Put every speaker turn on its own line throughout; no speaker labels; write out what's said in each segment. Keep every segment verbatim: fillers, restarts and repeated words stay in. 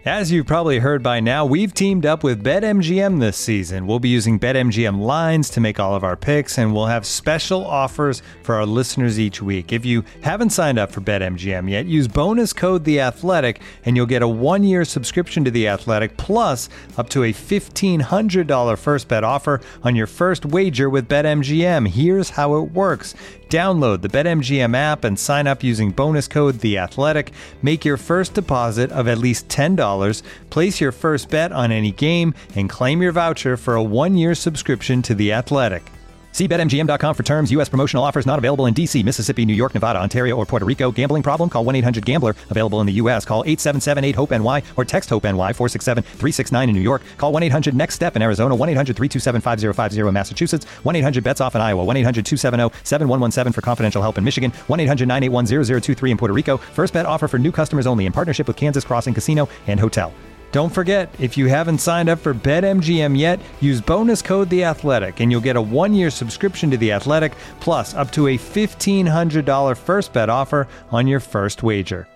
As you've probably heard by now, we've teamed up with BetMGM this season. We'll be using BetMGM lines to make all of our picks, and we'll have special offers for our listeners each week. If you haven't signed up for BetMGM yet, use bonus code The Athletic, and you'll get a one-year subscription to The Athletic, plus up to a fifteen hundred dollars first bet offer on your first wager with BetMGM. Here's how it works. Download the BetMGM app and sign up using bonus code The Athletic. Make your first deposit of at least ten dollars, place your first bet on any game, and claim your voucher for a one-year subscription to The Athletic. See Bet M G M dot com for terms. U S promotional offers not available in D C, Mississippi, New York, Nevada, Ontario, or Puerto Rico. Gambling problem? Call one eight hundred gambler. Available in the U S. Call eight seven seven eight hope N Y or text HOPE-NY four six seven three six nine in New York. Call one eight hundred next step in Arizona. one eight hundred three two seven five zero five zero in Massachusetts. one eight hundred bets off in Iowa. one eight hundred two seven zero seven one one seven for confidential help in Michigan. one eight hundred nine eight one zero zero two three in Puerto Rico. First bet offer for new customers only in partnership with Kansas Crossing Casino and Hotel. Don't forget, if you haven't signed up for BetMGM yet, use bonus code The Athletic, and you'll get a one-year subscription to The Athletic, plus up to a fifteen hundred dollars first bet offer on your first wager.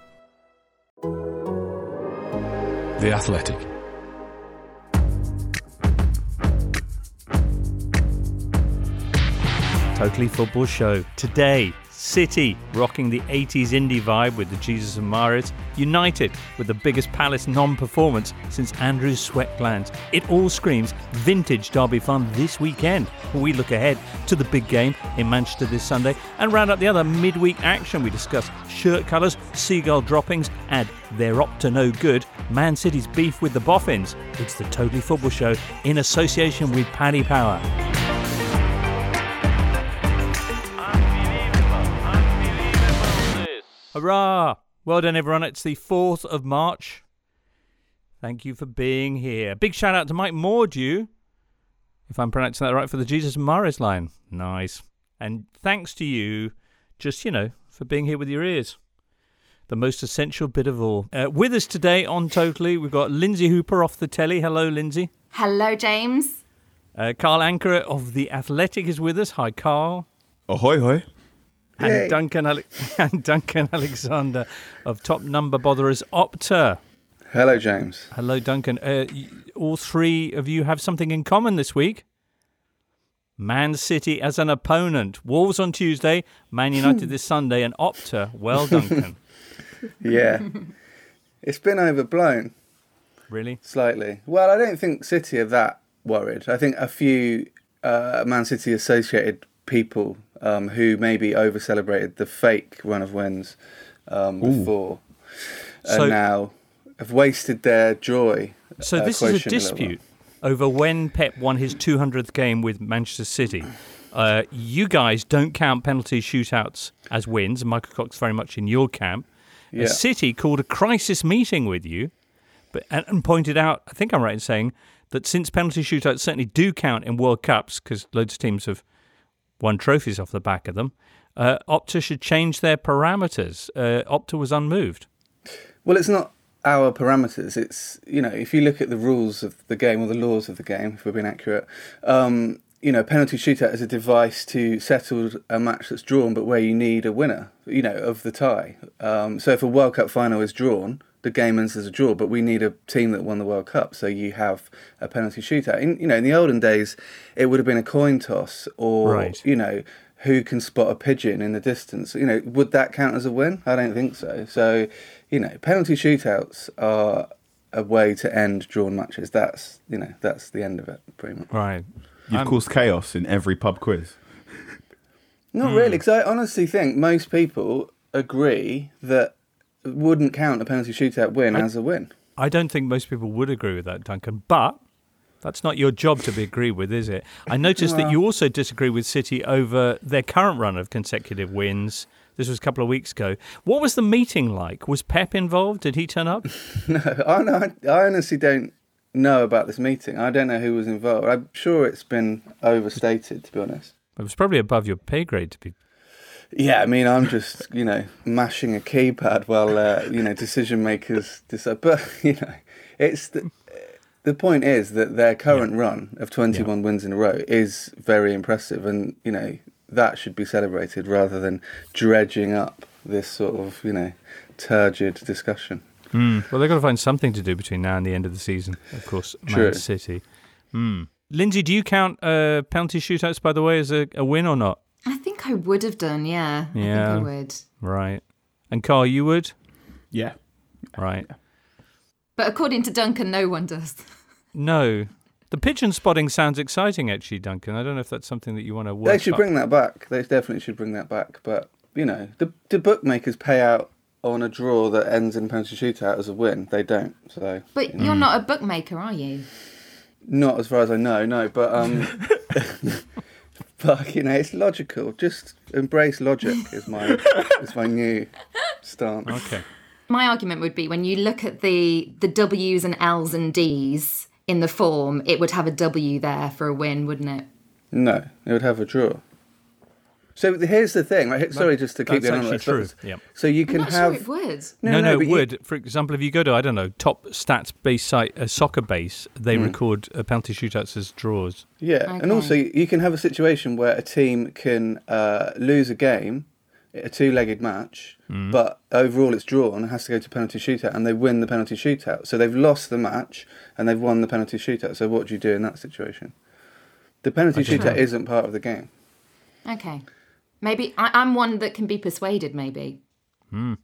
The Athletic.
Totally Football Show. Today, City rocking the eighties indie vibe with the Jesus and Mahrez. United with the biggest Palace non-performance since Andrew's sweat glands. It all screams vintage derby fun this weekend. We look ahead to the big game in Manchester this Sunday and round up the other midweek action. We discuss shirt colours, seagull droppings, and they're up to no good, Man City's beef with the Boffins. It's the Totally Football Show in association with Paddy Power. Hurrah! Well done, everyone. It's the fourth of March. Thank you for being here. Big shout out to Mike Mordew, if I'm pronouncing that right, for the Jesus and Mahrez line. Nice. And thanks to you, just, you know, for being here with your ears. The most essential bit of all. Uh, with us today on Totally, we've got Lindsay Hooper off the telly. Hello, Lindsay.
Hello, James.
Uh, Carl Ankerer of The Athletic is with us. Hi, Carl.
Ahoy, hoy.
And Duncan, Ale- and Duncan Alexander of Top Number Botherers Opta.
Hello, James.
Hello, Duncan. Uh, all three of you have something in common this week. Man City as an opponent. Wolves on Tuesday, Man United this Sunday, and Opta. Well, Duncan.
Yeah. It's been overblown.
Really?
Slightly. Well, I don't think City are that worried. I think a few uh, Man City associated people Um, who maybe over-celebrated the fake run of wins um, before, and
so,
now have wasted their joy.
So
uh,
this is a dispute a over when Pep won his two hundredth game with Manchester City. Uh, you guys don't count penalty shootouts as wins. Michael Cox very much in your camp.
Yeah.
Uh, City called a crisis meeting with you, but and, and pointed out, I think I'm right in saying, that since penalty shootouts certainly do count in World Cups, because loads of teams have won trophies off the back of them, uh, Opta should change their parameters. Uh, Opta was unmoved.
Well, it's not our parameters. It's, you know, if you look at the rules of the game or the laws of the game, if we're being accurate, um, you know, penalty shootout is a device to settle a match that's drawn, but where you need a winner, you know, of the tie. Um, so if a World Cup final is drawn, the game ends as a draw, but we need a team that won the World Cup, so you have a penalty shootout. In, you know, in the olden days, it would have been a coin toss, or
right.
you know, who can spot a pigeon in the distance. You know, would that count as a win? I don't think so. So, you know, penalty shootouts are a way to end drawn matches. That's, you know, that's the end of it, pretty much.
Right.
You've
I'm...
caused chaos in every pub quiz.
Not mm. really, because I honestly think most people agree that wouldn't count a penalty shootout win
I,
as a win.
I don't think most people would agree with that, Duncan, but that's not your job to be agreed with, is it? I noticed well, that you also disagree with City over their current run of consecutive wins. This was a couple of weeks ago. What was the meeting like? Was Pep involved? Did he turn up?
No, I, no, I honestly don't know about this meeting. I don't know who was involved. I'm sure it's been overstated, to be honest.
It was probably above your pay grade to be.
Yeah, I mean, I'm just, you know, mashing a keypad while, uh, you know, decision makers decide. But, you know, it's the, the point is that their current yeah. run of twenty-one yeah. wins in a row is very impressive. And, you know, that should be celebrated rather than dredging up this sort of, you know, turgid discussion.
Mm. Well, they've got to find something to do between now and the end of the season. Of course, Man
True.
City. Mm. Lindsay, do you count uh, penalty shootouts, by the way, as a, a win or not?
I think I would have done, yeah.
Yeah.
I think I would.
Right. And Carl, you would?
Yeah.
Right.
But according to Duncan, no one does.
No. The pigeon spotting sounds exciting, actually, Duncan. I don't know if that's something that you want to work
They should
up.
bring that back. They definitely should bring that back. But, you know, the, the bookmakers pay out on a draw that ends in a penalty shootout as a win. They don't. So,
But
you know.
you're not a bookmaker, are you?
Not as far as I know, no. But, um, but you know, it's logical. Just embrace logic is my is my new stance.
Okay.
My argument would be when you look at the the W's and L's and D's in the form, it would have a W there for a win, wouldn't it?
No, it would have a draw. So here's the thing, right? Sorry, just to keep
That's
going on.
actually
this,
true. Yep.
So you
I'm
can
not
have.
sure it would.
No, no,
but
it
you-
would. For example, if you go to, I don't know, top stats based site, uh, Soccer Base, they record uh, penalty shootouts as draws.
Yeah,
Okay.
and also you can have a situation where a team can uh, lose a game, a two-legged match, but overall it's drawn and has to go to penalty shootout, and they win the penalty shootout. So they've lost the match and they've won the penalty shootout. So what do you do in that situation? The penalty
I don't
shootout
know.
isn't part of the game.
Okay. Maybe I, I'm one that can be persuaded, maybe.
Um,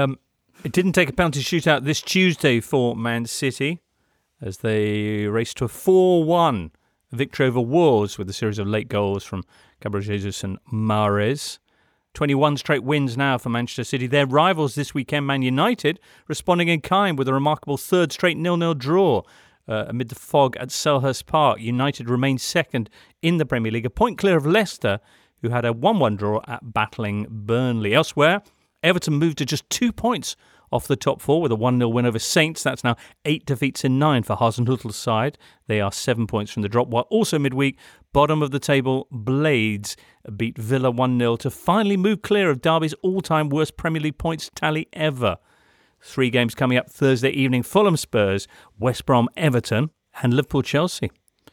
it didn't take a penalty shootout this Tuesday for Man City as they raced to a four one victory over Wolves with a series of late goals from Gabriel Jesus and Mahrez. twenty-one straight wins now for Manchester City. Their rivals this weekend, Man United, responding in kind with a remarkable third straight nil-nil draw. Uh, amid the fog at Selhurst Park, United remains second in the Premier League, a point clear of Leicester, who had a one one draw at battling Burnley. Elsewhere, Everton moved to just two points off the top four with a one nil win over Saints. That's now eight defeats in nine for Hasenhüttl's side. They are seven points from the drop, while also midweek, bottom of the table, Blades beat Villa one nil to finally move clear of Derby's all-time worst Premier League points tally ever. Three games coming up Thursday evening: Fulham Spurs, West Brom Everton, and Liverpool Chelsea.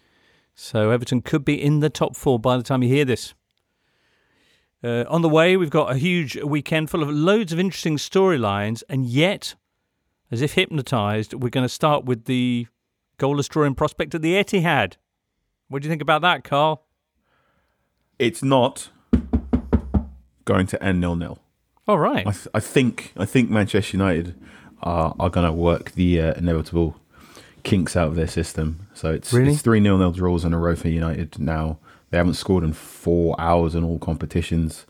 So Everton could be in the top four by the time you hear this. Uh, on the way, we've got a huge weekend full of loads of interesting storylines, and yet, as if hypnotised, we're going to start with the goalless drawing prospect at the Etihad. What do you think about that, Carl?
It's not going to end nil-nil.
All right.
I, th- I think I think Manchester United are, are going to work the uh, inevitable kinks out of their system. So it's,
Really?
it's three nil-nil draws in a row for United now. They haven't scored in four hours in all competitions.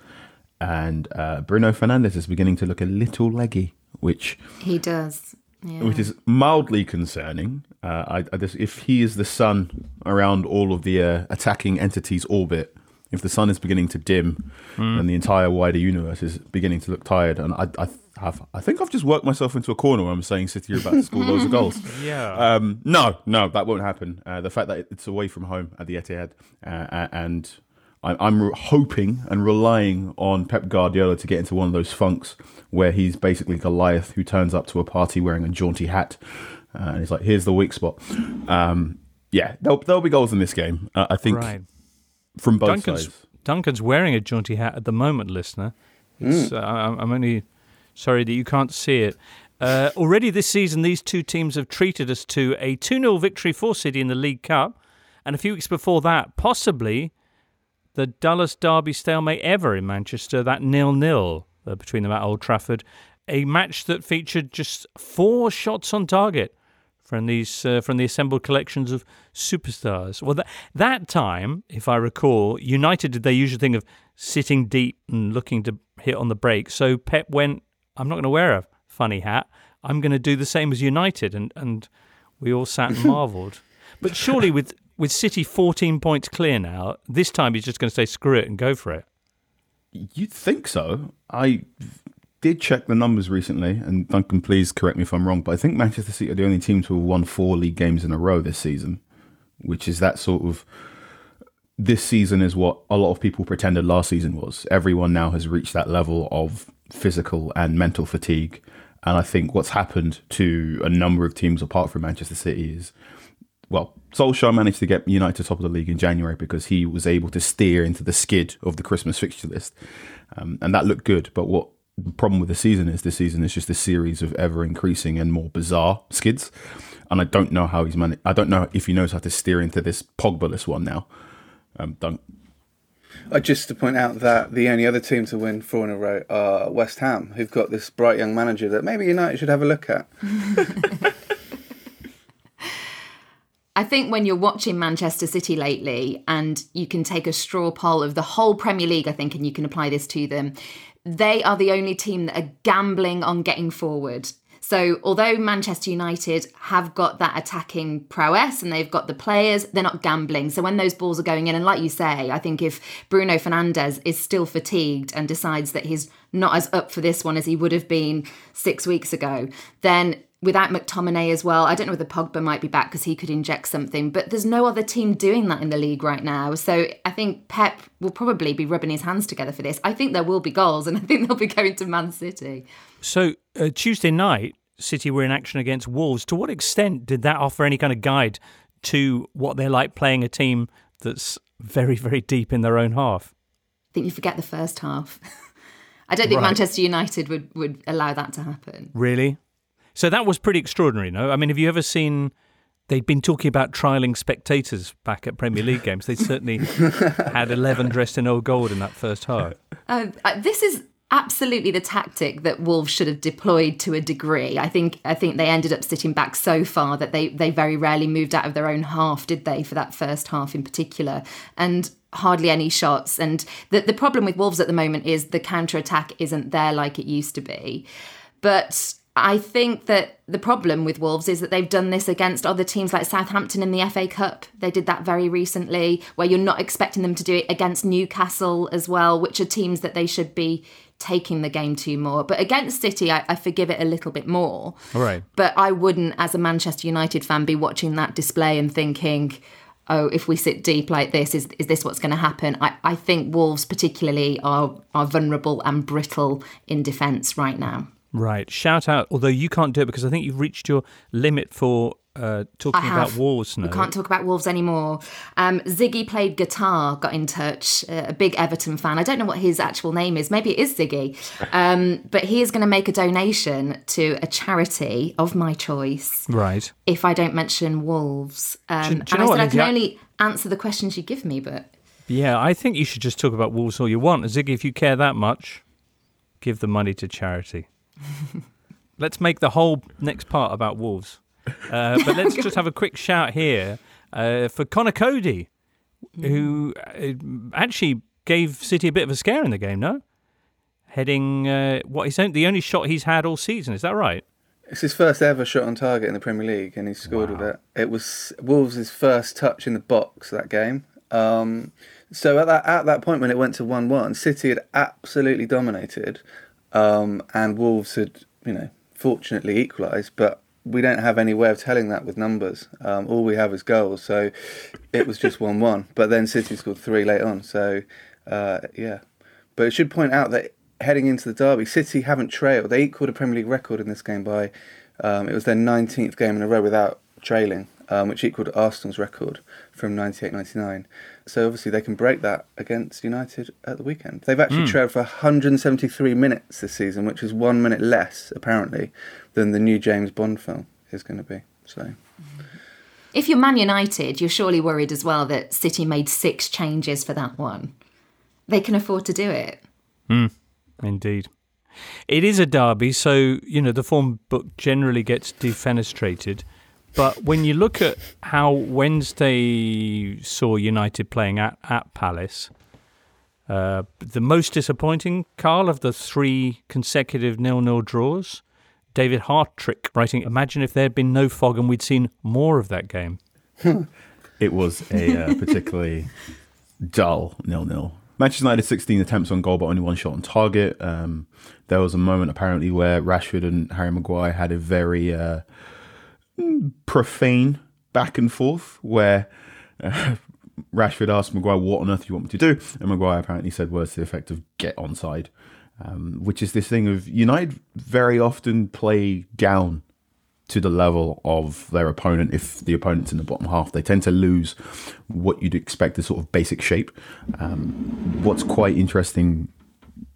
And uh, Bruno Fernandes is beginning to look a little leggy, which
He does. Yeah.
which is mildly concerning. Uh, I, I just, if he is the sun around all of the uh, attacking entities' orbit, if the sun is beginning to dim and the entire wider universe is beginning to look tired, and I, I have, I think I've just worked myself into a corner where I'm saying City are about to score loads of goals.
Yeah.
Um, no, no, that won't happen. Uh, the fact that it's away from home at the Etihad, uh, and I'm, I'm re- hoping and relying on Pep Guardiola to get into one of those funks where he's basically Goliath who turns up to a party wearing a jaunty hat, uh, and he's like, "Here's the weak spot." Um, yeah, there'll, there'll be goals in this game. Uh, I think
right.
from both
Duncan's,
sides.
Duncan's wearing a jaunty hat at the moment, listener. It's, uh, I'm I'm only sorry that you can't see it. Uh, already this season, these two teams have treated us to a two nil victory for City in the League Cup. And a few weeks before that, possibly the dullest derby stalemate ever in Manchester, that nil nil uh, between them at Old Trafford. A match that featured just four shots on target from these uh, from the assembled collections of superstars. Well, that, that time, if I recall, United did their usual thing of sitting deep and looking to hit on the break. So Pep went, I'm not going to wear a funny hat. I'm going to do the same as United. And, and we all sat and marvelled. But surely with, with City fourteen points clear now, this time he's just going to say screw it and go for it.
You'd think so. I did check the numbers recently, and Duncan, please correct me if I'm wrong, but I think Manchester City are the only team to have won four league games in a row this season, which is that sort of... This season is what a lot of people pretended last season was. Everyone now has reached that level of physical and mental fatigue, and I think what's happened to a number of teams apart from Manchester City is, well, Solskjaer managed to get United to top of the league in January because he was able to steer into the skid of the Christmas fixture list, um, and that looked good. But what the problem with the season is this season is just a series of ever increasing and more bizarre skids. And I don't know how he's managed. I don't know if he knows how to steer into this Pogba-less one now. Um, don't.
Uh, just to point out that the only other team to win four in a row are West Ham, who've got this bright young manager that maybe United should have a look at.
I think when you're watching Manchester City lately, and you can take a straw poll of the whole Premier League, I think, and you can apply this to them, they are the only team that are gambling on getting forward. So although Manchester United have got that attacking prowess and they've got the players, they're not gambling. So when those balls are going in, and like you say, I think if Bruno Fernandes is still fatigued and decides that he's not as up for this one as he would have been six weeks ago, then without McTominay as well, I don't know whether Pogba might be back because he could inject something, but there's no other team doing that in the league right now. So I think Pep will probably be rubbing his hands together for this. I think there will be goals, and I think they'll be going to Man City.
So uh, Tuesday night, City were in action against Wolves. To what extent did that offer any kind of guide to what they're like playing a team that's very, very deep in their own half?
I think you forget the first half. I don't think right. Manchester United would, would allow that to happen.
Really? So that was pretty extraordinary, no? I mean, have you ever seen... They'd been talking about trialling spectators back at Premier League games. They certainly had eleven dressed in old gold in that first half.
Uh, this is absolutely the tactic that Wolves should have deployed to a degree. I think I think they ended up sitting back so far that they, they very rarely moved out of their own half, did they, for that first half in particular? And hardly any shots. And the, the problem with Wolves at the moment is the counter-attack isn't there like it used to be. But I think that the problem with Wolves is that they've done this against other teams like Southampton in the F A Cup. They did that very recently, where you're not expecting them to do it against Newcastle as well, which are teams that they should be taking the game to more. But against City, I, I forgive it a little bit more.
All right.
But I wouldn't, as a Manchester United fan, be watching that display and thinking, oh, if we sit deep like this, is is this what's going to happen? I, I think Wolves particularly are are vulnerable and brittle in defence right now.
Right. Shout out, although you can't do it because I think you've reached your limit for uh, talking about Wolves now.
We can't talk about Wolves anymore. Um, Ziggy Played Guitar got in touch, uh, a big Everton fan. I don't know what his actual name is. Maybe it is Ziggy. Um, but he is going to make a donation to a charity of my choice.
Right.
If I don't mention Wolves. Um,
do, do
and
you know
I
what,
said I can
Lindsay?
only answer the questions you give me, but...
Yeah, I think you should just talk about Wolves all you want. Ziggy, if you care that much, give the money to charity. Let's make the whole next part about Wolves. Uh, but let's just have a quick shout here uh, for Connor Cody, who uh, actually gave City a bit of a scare in the game, no? Heading uh, what he's the only shot he's had all season, is that right?
It's his first ever shot on target in the Premier League, and he scored
Wow.
with it. It was Wolves' first touch in the box that game. Um, so at that at that point when it went to one one, City had absolutely dominated. Um, and Wolves had, you know, fortunately equalised, but we don't have any way of telling that with numbers. Um, all we have is goals, so it was just one one. But then City scored three late on, so uh, yeah. But it should point out that heading into the derby, City haven't trailed. They equalled a Premier League record in this game by, um, it was their nineteenth game in a row without trailing, um, which equalled Arsenal's record from ninety-eight ninety-nine. So obviously they can break that against United at the weekend. They've actually mm. trailed for one hundred seventy-three minutes this season, which is one minute less, apparently, than the new James Bond film is going to be. So,
if you're Man United, you're surely worried as well that City made six changes for that one. They can afford to do it.
Mm, indeed. It is a derby, so, you know, the form book generally gets defenestrated. But when you look at how Wednesday saw United playing at, at Palace, uh, the most disappointing, Carl, of the three consecutive nil-nil draws, David Hartrick writing, imagine if there had been no fog and we'd seen more of that game.
It was a uh, particularly dull nil-nil. Manchester United sixteen attempts on goal, but only one shot on target. Um, there was a moment apparently where Rashford and Harry Maguire had a very... Uh, profane back and forth where uh, Rashford asked Maguire, what on earth do you want me to do? And Maguire apparently said words to the effect of get onside, um, which is this thing of United very often play down to the level of their opponent. If the opponent's in the bottom half, they tend to lose what you'd expect as sort of basic shape. Um, what's quite interesting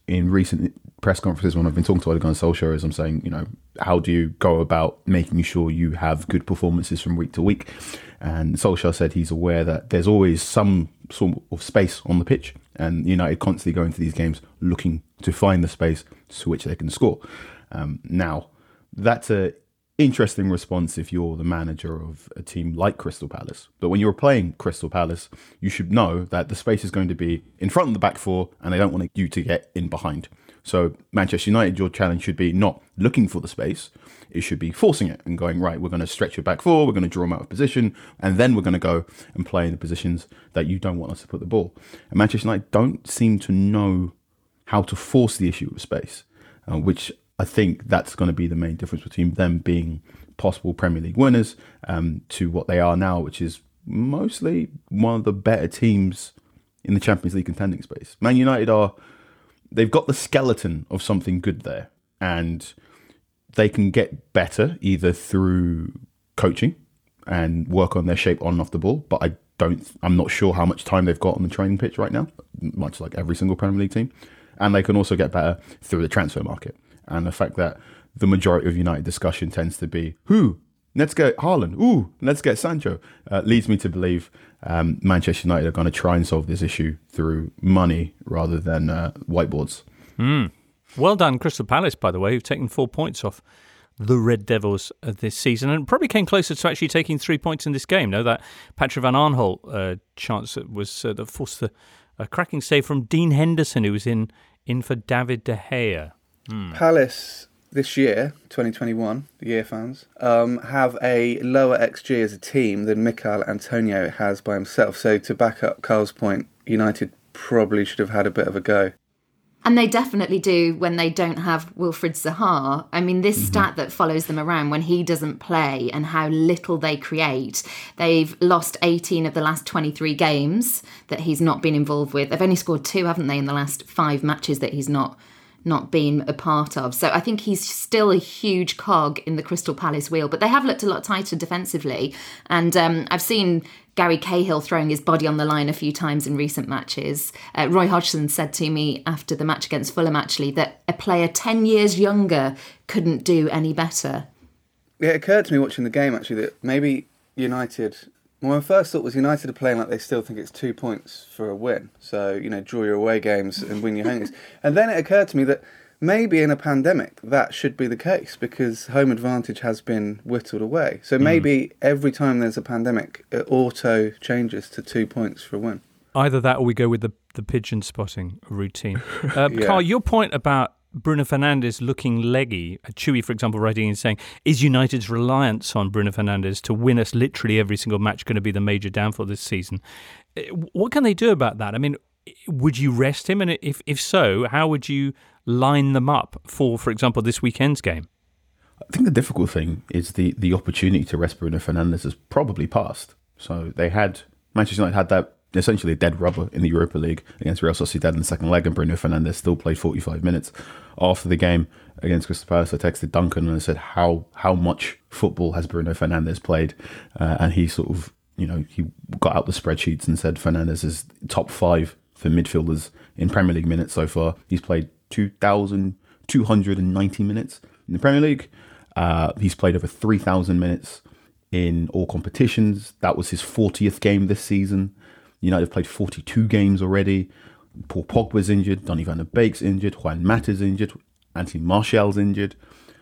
in recent press conferences when I've been talking to Ole Gunnar Solskjaer is I'm saying, you know, how do you go about making sure you have good performances from week to week? And Solskjaer said he's aware that there's always some sort of space on the pitch, and United constantly go into these games looking to find the space to which they can score. Um, now, that's a interesting response if you're the manager of a team like Crystal Palace. But when you're playing Crystal Palace, you should know that the space is going to be in front of the back four, and they don't want you to get in behind. So Manchester United, your challenge should be not looking for the space. It should be forcing it and going, right, we're going to stretch your back four, we're going to draw them out of position, and then we're going to go and play in the positions that you don't want us to put the ball. And Manchester United don't seem to know how to force the issue of space, uh, which I think that's going to be the main difference between them being possible Premier League winners um, to what they are now, which is mostly one of the better teams in the Champions League contending space. Man United are, they've got the skeleton of something good there, and they can get better either through coaching and work on their shape on and off the ball. But I don't, I'm not sure how much time they've got on the training pitch right now, much like every single Premier League team. And they can also get better through the transfer market. And the fact that the majority of United discussion tends to be, who? Let's get Haaland. Ooh, let's get Sancho. Uh, leads me to believe um, Manchester United are going to try and solve this issue through money rather than uh, whiteboards.
Mm. Well done, Crystal Palace, by the way, who've taken four points off the Red Devils uh, this season, and probably came closer to actually taking three points in this game. No, that Patrick van Aanholt uh, chance was uh, that forced the, a cracking save from Dean Henderson, who was in in for David De Gea. Hmm.
Palace this year, twenty twenty-one, the year fans, um, have a lower X G as a team than Mikel Antonio has by himself. So to back up Carl's point, United probably should have had a bit of a go.
And they definitely do when they don't have Wilfried Zaha. I mean, this mm-hmm. stat that follows them around when he doesn't play and how little they create. They've lost eighteen of the last twenty-three games that he's not been involved with. They've only scored two, haven't they, in the last five matches that he's not not been a part of. So I think he's still a huge cog in the Crystal Palace wheel. But they have looked a lot tighter defensively. And um, I've seen Gary Cahill throwing his body on the line a few times in recent matches. Uh, Roy Hodgson said to me after the match against Fulham, actually, that a player ten years younger couldn't do any better.
Yeah, it occurred to me watching the game, actually, that maybe United... Well, my first thought was United are playing like they still think it's two points for a win. So, you know, draw your away games and win your home games. And then it occurred to me that maybe in a pandemic that should be the case because home advantage has been whittled away. So maybe mm. every time there's a pandemic, it auto changes to two points for a win.
Either that or we go with the, the pigeon spotting routine. Uh, yeah. Carl, your point about Bruno Fernandes looking leggy, Chewy, for example, writing and saying, is United's reliance on Bruno Fernandes to win us literally every single match going to be the major downfall this season? What can they do about that? I mean, would you rest him? And if, if so, how would you line them up for, for example, this weekend's game?
I think the difficult thing is the, the opportunity to rest Bruno Fernandes has probably passed. So they had, Manchester United had that essentially a dead rubber in the Europa League against Real Sociedad in the second leg, and Bruno Fernandes still played forty-five minutes. After the game against Crystal Palace, I texted Duncan and I said, how how much football has Bruno Fernandes played? Uh, and he sort of, you know, he got out the spreadsheets and said Fernandes is top five for midfielders in Premier League minutes so far. He's played two thousand two hundred ninety minutes in the Premier League. Uh, he's played over three thousand minutes in all competitions. That was his fortieth game this season. United have played forty-two games already. Paul Pogba's injured. Donny van der Beek's injured. Juan Mata's injured. Anthony Martial's injured.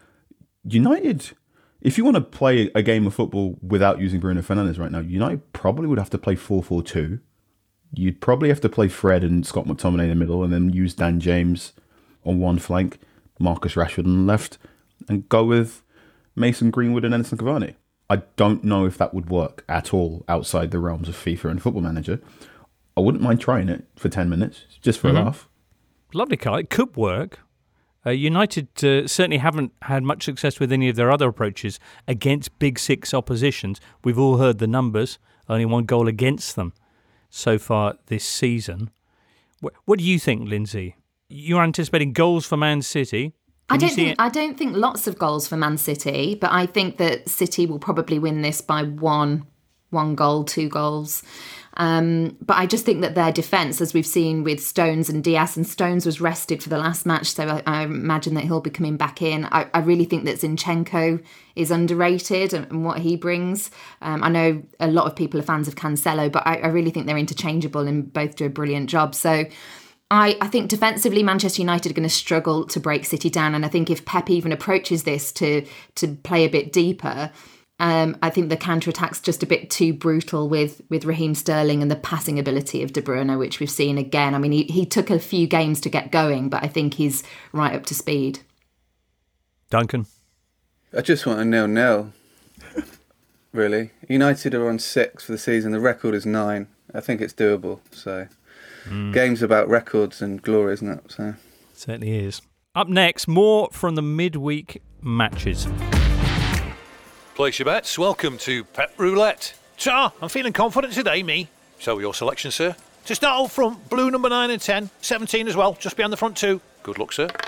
United, if you want to play a game of football without using Bruno Fernandes right now, United probably would have to play four four two. You'd probably have to play Fred and Scott McTominay in the middle and then use Dan James on one flank, Marcus Rashford on the left, and go with Mason Greenwood and Edinson Cavani. I don't know if that would work at all outside the realms of FIFA and Football Manager. I wouldn't mind trying it for ten minutes, just for mm-hmm. a laugh.
Lovely, Carl. It could work. Uh, United uh, certainly haven't had much success with any of their other approaches against Big Six oppositions. We've all heard the numbers. Only one goal against them so far this season. What, what do you think, Lindsay? You're anticipating goals for Man City. Can
I don't think I don't think lots of goals for Man City, but I think that City will probably win this by one, one goal, two goals. Um, but I just think that their defence, as we've seen with Stones and Diaz, and Stones was rested for the last match, so I, I imagine that he'll be coming back in. I, I really think that Zinchenko is underrated and, and what he brings. Um, I know a lot of people are fans of Cancelo, but I, I really think they're interchangeable and both do a brilliant job. So I, I think defensively, Manchester United are going to struggle to break City down. And I think if Pep even approaches this to to play a bit deeper, um, I think the counter-attack's just a bit too brutal with, with Raheem Sterling and the passing ability of De Bruyne, which we've seen again. I mean, he, he took a few games to get going, but I think he's right up to speed.
Duncan?
I just want a nil-nil, really. United are on six for the season. The record is nine. I think it's doable, so... Mm. Game's about records and glory, isn't it? So
certainly is. Up next, more from the midweek matches.
Place your bets. Welcome to Pep Roulette. Sir, I'm feeling confident today, me. So your selection, sir. To start off front, blue number nine and ten, seventeen as well, just behind the front two. Good luck, sir.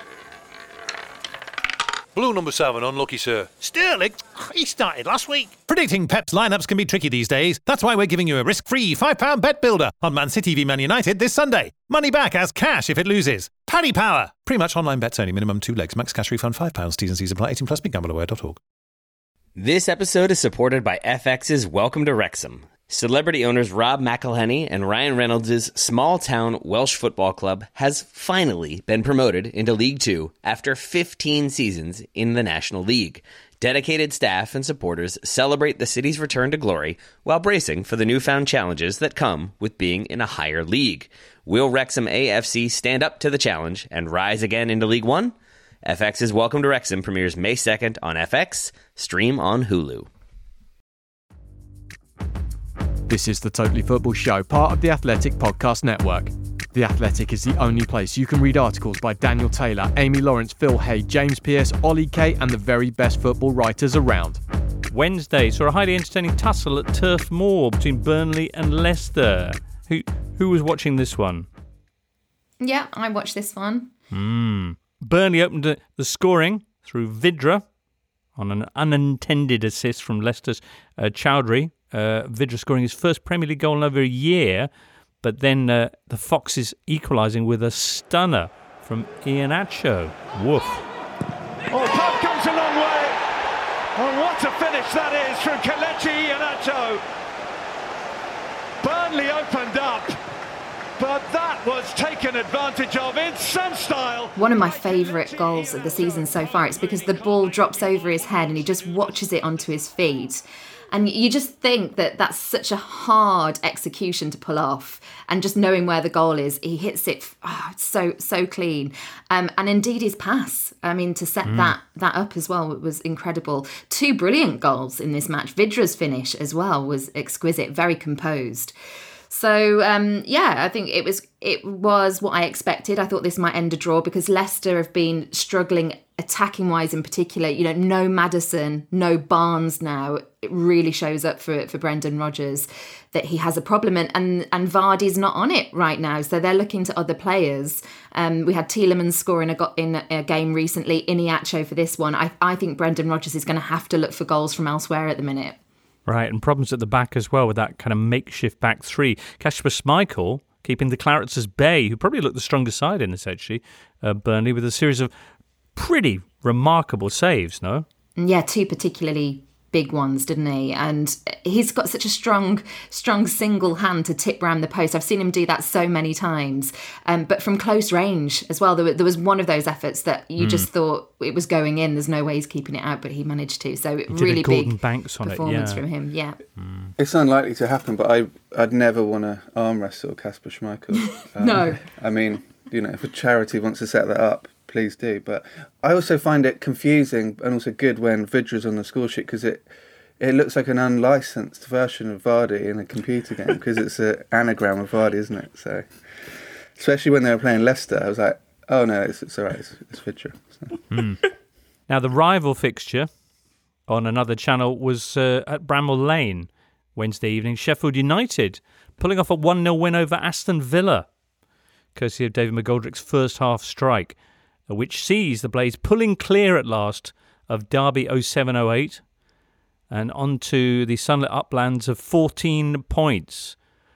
Blue number seven, unlucky, sir. Sterling, he started last week.
Predicting Pep's lineups can be tricky these days. That's why we're giving you a risk-free five pound bet builder on Man City v Man United this Sunday. Money back as cash if it loses. Paddy Power. Pre-match online bets only. Minimum two legs. Max cash refund five pounds. T's and C's apply. eighteen plus. Big Gamble Aware dot org.
This episode is supported by F X's Welcome to Wrexham. Celebrity owners Rob McElhenney and Ryan Reynolds' small-town Welsh football club has finally been promoted into League Two after fifteen seasons in the National League. Dedicated staff and supporters celebrate the city's return to glory while bracing for the newfound challenges that come with being in a higher league. Will Wrexham A F C stand up to the challenge and rise again into League One? F X's Welcome to Wrexham premieres May second on F X, stream on Hulu.
This is the Totally Football Show, part of the Athletic Podcast Network. The Athletic is the only place you can read articles by Daniel Taylor, Amy Lawrence, Phil Hay, James Pearce, Ollie Kay, and the very best football writers around.
Wednesday saw a highly entertaining tussle at Turf Moor between Burnley and Leicester. Who who was watching this one?
Yeah, I watched this one.
Mm. Burnley opened the scoring through Vidra on an unintended assist from Leicester's uh, Chowdhury. Uh, Vidra scoring his first Premier League goal in over a year, but then uh, the Foxes equalising with a stunner from Iheanacho. Woof.
Oh, Pep comes a long way. Oh, what a finish that is from Kelechi Iheanacho. Burnley opened up, but that was taken advantage of in some style.
One of my favourite goals of the season so far, it's because the ball drops over his head and he just watches it onto his feet. And you just think that that's such a hard execution to pull off. And just knowing where the goal is, he hits it oh, it's so, so clean. Um, and indeed his pass, I mean, to set mm. that that up as well was incredible. Two brilliant goals in this match. Vidra's finish as well was exquisite, very composed. So, um, yeah, I think it was it was what I expected. I thought this might end a draw because Leicester have been struggling attacking-wise in particular. You know, no Maddison, no Barnes now. It really shows up for for Brendan Rodgers that he has a problem. And, and, and Vardy's not on it right now, so they're looking to other players. Um, we had Tielemans scoring a, go- in a game recently, Iheanacho for this one. I, I think Brendan Rodgers is going to have to look for goals from elsewhere at the minute.
Right, and problems at the back as well with that kind of makeshift back three. Kasper Schmeichel keeping the Clarets as bay, who probably looked the strongest side in this, actually, uh, Burnley, with a series of pretty remarkable saves, no?
Yeah, two particularly big ones, didn't he? And he's got such a strong, strong single hand to tip round the post. I've seen him do that so many times, um, but from close range as well. There, there was one of those efforts that you mm. just thought it was going in. There's no way he's keeping it out, but he managed to. So
he
really big
Banks on
performance
it, yeah.
from him. Yeah,
mm. It's unlikely to happen, but I I'd never want to arm wrestle Kasper Schmeichel. Um,
no,
I mean, you know, if a charity wants to set that up, please do. But I also find it confusing and also good when Vidra's on the score sheet because it it looks like an unlicensed version of Vardy in a computer game because it's an anagram of Vardy, isn't it? So, especially when they were playing Leicester, I was like, oh no, it's, it's all right, it's, it's Vidra. So.
Mm. Now, the rival fixture on another channel was uh, at Bramall Lane Wednesday evening. Sheffield United pulling off a one nil win over Aston Villa, courtesy of David McGoldrick's first half strike, which sees the Blades pulling clear at last of Derby oh seven oh eight and onto the sunlit uplands of fourteen points.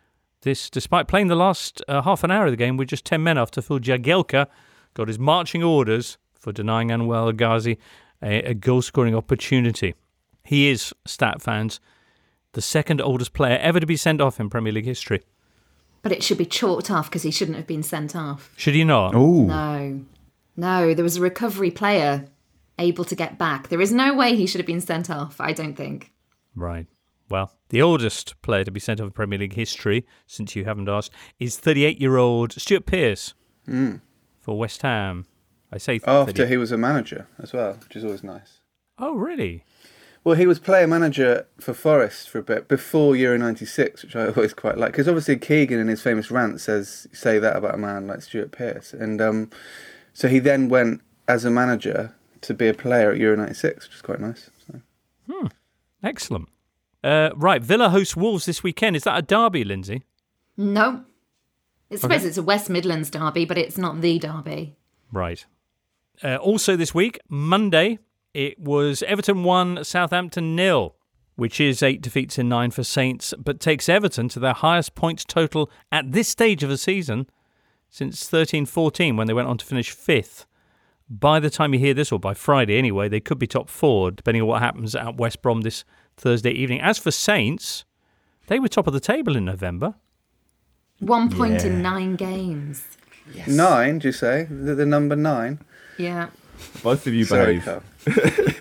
This, despite playing the last uh, half an hour of the game with just ten men after Phil Jagielka got his marching orders for denying Anwar El Ghazi a, a goal-scoring opportunity. He is, stat fans, the second oldest player ever to be sent off in Premier League history.
But it should be chalked off because he shouldn't have been sent off.
Should he not?
Oh
No. No, there was a recovery player able to get back. There is no way he should have been sent off, I don't think.
Right. Well, the oldest player to be sent off in Premier League history, since you haven't asked, is thirty-eight-year-old Stuart Pearce
mm.
for West Ham. I say
After
thirty.
he was a manager as well, which is always nice.
Oh, really?
Well, he was player manager for Forest for a bit before Euro ninety-six, which I always quite like. Because obviously Keegan in his famous rant says, say that about a man like Stuart Pearce. And um, so he then went as a manager to be a player at Euro ninety-six, which is quite nice. So.
Hmm. Excellent. Uh, right, Villa hosts Wolves this weekend. Is that a derby, Lindsay?
No. I suppose
Okay.
it's a West Midlands derby, but it's not the derby.
Right. Uh, also this week, Monday, it was Everton one, Southampton nil, which is eight defeats in nine for Saints, but takes Everton to their highest points total at this stage of the season since thirteen fourteen, when they went on to finish fifth. By the time you hear this, or by Friday anyway, they could be top four, depending on what happens at West Brom this Thursday evening. As for Saints, they were top of the table in November.
One point
Yeah.
in nine games.
Yes. Nine, do you say? The, the number nine?
Yeah.
Both of you
Sorry,
behave.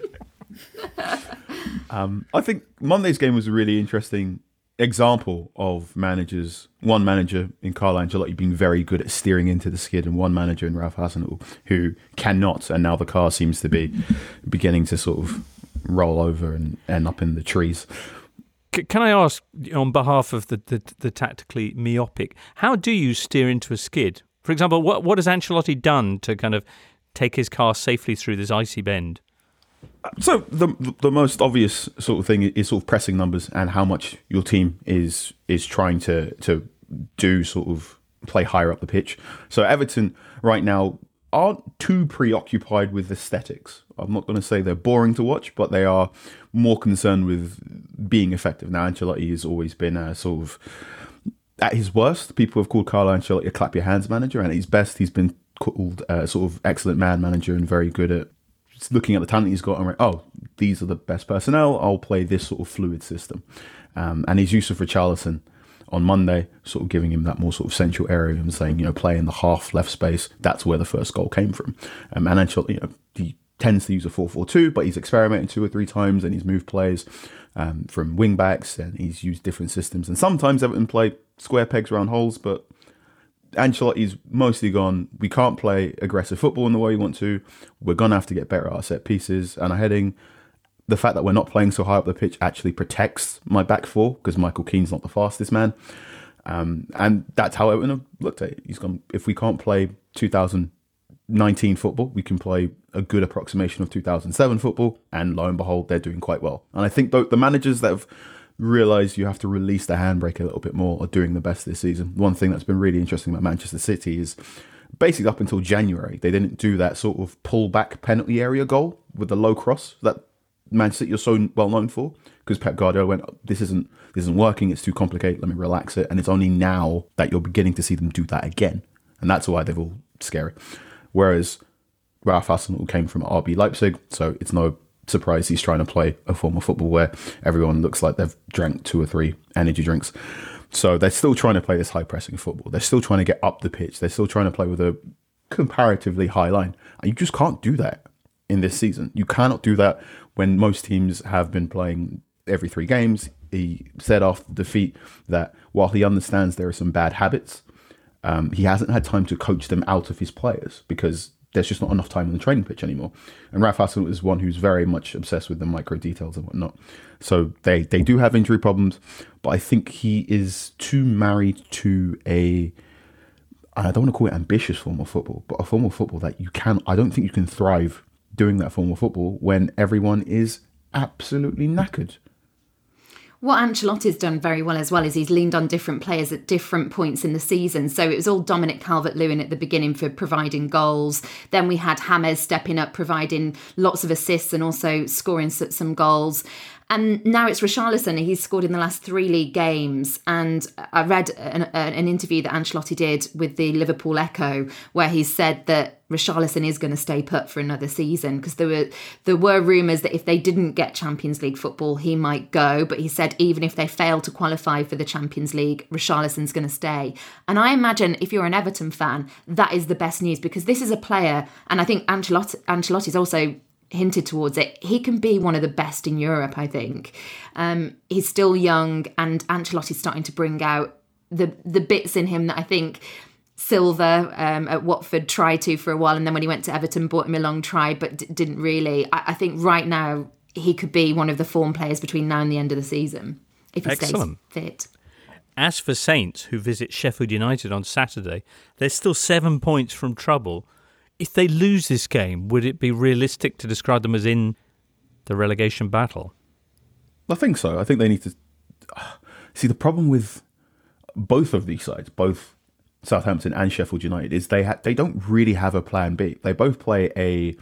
um, I think Monday's game was a really interesting example of managers. One manager in Carlo Ancelotti being very good at steering into the skid, and one manager in Ralph Hasenhüttl who cannot. And now the car seems to be beginning to sort of roll over and end up in the trees.
C- Can I ask, on behalf of the, the, the tactically myopic, how do you steer into a skid? For example, what what has Ancelotti done to kind of take his car safely through this icy bend?
So the the most obvious sort of thing is sort of pressing numbers and how much your team is is trying to to do, sort of play higher up the pitch. So Everton right now aren't too preoccupied with aesthetics. I'm not going to say they're boring to watch, but they are more concerned with being effective. Now, Ancelotti has always been a sort of, at his worst, people have called Carlo Ancelotti a clap your hands manager, and at his best, he's been called a sort of excellent man manager and very good at looking at the talent he's got and like, oh, these are the best personnel, I'll play this sort of fluid system. Um, and his use of Richarlison on Monday, sort of giving him that more sort of central area and saying, you know, play in the half left space. That's where the first goal came from. Um, and Ancelotti, you know, he tends to use a four four two, but he's experimented two or three times and he's moved players um, from wing backs, and he's used different systems. And sometimes Everton play square pegs round holes, but Ancelotti's mostly gone, we can't play aggressive football in the way we want to. We're going to have to get better at our set pieces and our heading. The fact that we're not playing so high up the pitch actually protects my back four, because Michael Keane's not the fastest man. Um, and that's how Everton have looked at it. He's gone, if we can't play two thousand nineteen football, we can play a good approximation of two thousand seven football. And lo and behold, they're doing quite well. And I think the, the managers that have realised you have to release the handbrake a little bit more are doing the best this season. One thing that's been really interesting about Manchester City is basically up until January, they didn't do that sort of pull-back penalty area goal with the low cross that Manchester City are so well known for, because Pep Guardiola went, this isn't this isn't working, it's too complicated, let me relax it. And it's only now that you're beginning to see them do that again. And that's why they're all scary. Whereas Ralph Hasenhüttl came from R B Leipzig, so it's no surprise he's trying to play a form of football where everyone looks like they've drank two or three energy drinks. So they're still trying to play this high pressing football. They're still trying to get up the pitch. They're still trying to play with a comparatively high line. And you just can't do that in this season. You cannot do that when most teams have been playing every three games. He said after the defeat that while he understands there are some bad habits, um, he hasn't had time to coach them out of his players because there's just not enough time on the training pitch anymore. And Ralph Hasenhüttl is one who's very much obsessed with the micro details and whatnot. So they, they do have injury problems, but I think he is too married to a, I don't want to call it ambitious form of football, but a form of football that you can, I don't think you can thrive doing that form of football when everyone is absolutely knackered.
What Ancelotti's done very well as well is he's leaned on different players at different points in the season. So it was all Dominic Calvert-Lewin at the beginning for providing goals. Then we had James stepping up, providing lots of assists and also scoring some goals. And now it's Richarlison. He's scored in the last three league games. And I read an, an interview that Ancelotti did with the Liverpool Echo, where he said that Richarlison is going to stay put for another season, because there were there were rumours that if they didn't get Champions League football, he might go. But he said even if they fail to qualify for the Champions League, Richarlison's going to stay. And I imagine if you're an Everton fan, that is the best news, because this is a player, and I think Ancelotti, Ancelotti's also hinted towards it, he can be one of the best in Europe, I think. Um, he's still young, and Ancelotti's starting to bring out the the bits in him that I think Silva um, at Watford tried to for a while, and then when he went to Everton, bought him a long try, but d- didn't really. I-, I think right now he could be one of the form players between now and the end of the season, if he
Excellent.
stays fit.
As for Saints, who visit Sheffield United on Saturday, they're still seven points from trouble. If they lose this game, would it be realistic to describe them as in the relegation battle?
I think so. I think they need to... See, the problem with both of these sides, both Southampton and Sheffield United, is they ha- they don't really have a plan B. They both play a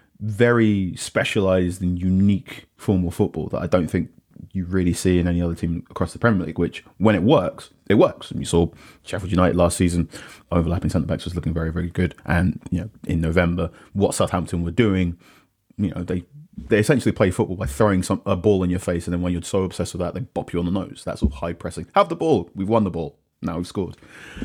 very specialised and unique form of football that I don't think you really see in any other team across the Premier League, which, when it works, it works. And you saw Sheffield United last season, overlapping centre-backs was looking very, very good. And, you know, in November, what Southampton were doing, you know, they they essentially play football by throwing some a ball in your face, and then when you're so obsessed with that, they bop you on the nose. That's all high pressing. Have the ball. We've won the ball. Now we've scored.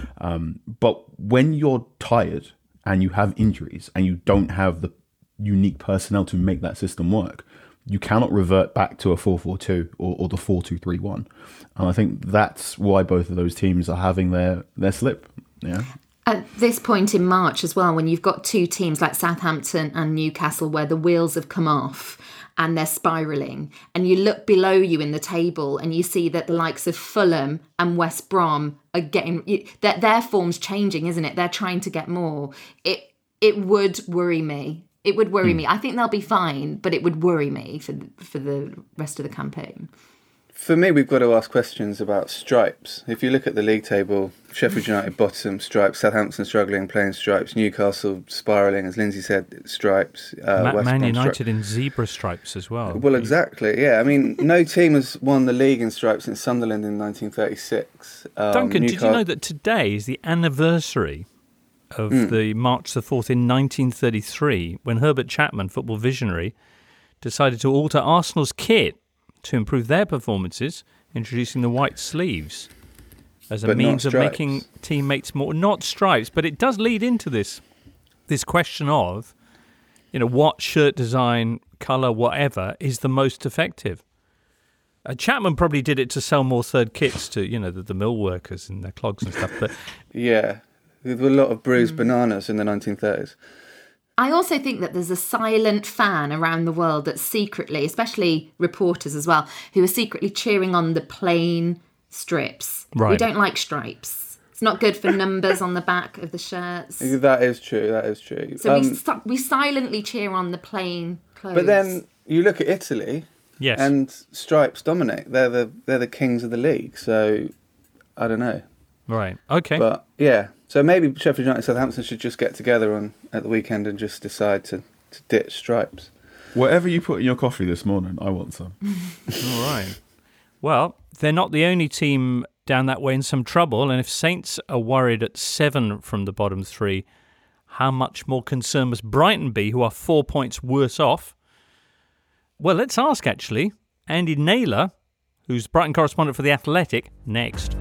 Um, but when you're tired and you have injuries and you don't have the unique personnel to make that system work, you cannot revert back to a four four two or, or the four two three one. And I think that's why both of those teams are having their, their slip. Yeah.
At this point in March as well, when you've got two teams like Southampton and Newcastle where the wheels have come off and they're spiralling, and you look below you in the table and you see that the likes of Fulham and West Brom are getting... That their form's changing, isn't it? They're trying to get more. It, it would worry me. It would worry mm. me. I think they'll be fine, but it would worry me for for the rest of the campaign.
For me, we've got to ask questions about stripes. If you look at the league table, Sheffield United bottom, stripes. Southampton struggling, playing stripes. Newcastle spiralling, as Lindsay said, stripes.
Uh, Ma- West Man Brom United stri- in zebra stripes as well.
Well, exactly, yeah. I mean, no team has won the league in stripes since Sunderland in nineteen thirty-six. Um,
Duncan,
Newcastle-
did you know that today is the anniversary of mm. the March the fourth in nineteen thirty-three, when Herbert Chapman, football visionary, decided to alter Arsenal's kit to improve their performances, introducing the white sleeves as a
but
means of making teammates more... Not stripes, but it does lead into this this question of, you know, what shirt design, colour, whatever, is the most effective. Uh, Chapman probably did it to sell more third kits to, you know, the, the mill workers and their clogs and stuff. But
yeah. There were a lot of bruised mm. bananas in the nineteen thirties.
I also think that there's a silent fan around the world that secretly, especially reporters as well, who are secretly cheering on the plain strips.
Right.
We don't like stripes. It's not good for numbers on the back of the shirts.
That is true, that is true.
So
um,
we, st- we silently cheer on the plain clothes.
But then you look at Italy,
yes,
and stripes dominate. They're the they're the kings of the league, so I don't know.
Right, okay.
But yeah, so maybe Sheffield United and Southampton should just get together on at the weekend and just decide to, to ditch stripes.
Whatever you put in your coffee this morning, I want some.
All right. Well, they're not the only team down that way in some trouble, and if Saints are worried at seven from the bottom three, how much more concerned must Brighton be, who are four points worse off? Well, let's ask, actually. Andy Naylor, who's Brighton correspondent for The Athletic, next.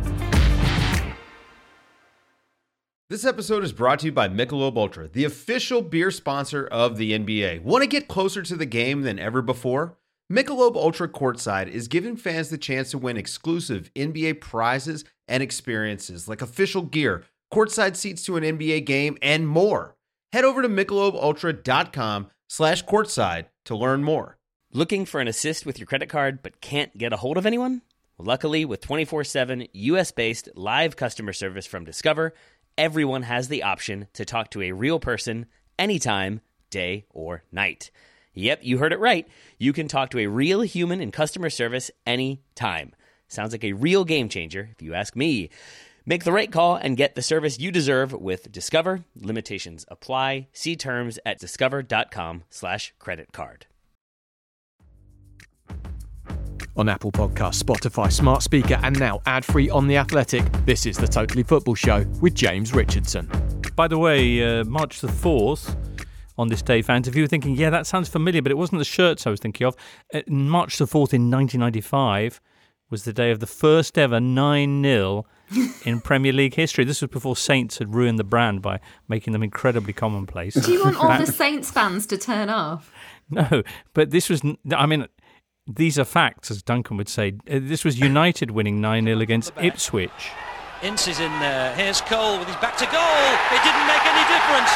This episode is brought to you by Michelob Ultra, the official beer sponsor of the N B A. Want to get closer to the game than ever before? Michelob Ultra Courtside is giving fans the chance to win exclusive N B A prizes and experiences like official gear, courtside seats to an N B A game, and more. Head over to michelobultra.com slash courtside to learn more.
Looking for an assist with your credit card but can't get a hold of anyone? Luckily, with twenty-four seven U S-based live customer service from Discover, everyone has the option to talk to a real person anytime, day or night. Yep, you heard it right. You can talk to a real human in customer service anytime. Sounds like a real game changer, if you ask me. Make the right call and get the service you deserve with Discover. Limitations apply. See terms at discover.com slash credit card.
On Apple Podcasts, Spotify, Smart Speaker, and now ad-free on The Athletic, this is The Totally Football Show with James Richardson.
By the way, uh, March the fourth, on this day, fans, if you were thinking, yeah, that sounds familiar, but it wasn't the shirts I was thinking of, uh, March the fourth in nineteen ninety-five was the day of the first ever nine nil in Premier League history. This was before Saints had ruined the brand by making them incredibly commonplace.
Do you want all the Saints fans to turn off?
No, but this was, I mean... These are facts, as Duncan would say. This was United winning nine nil against Ipswich.
Ince is in there. Here's Cole with his back to goal. It didn't make any difference.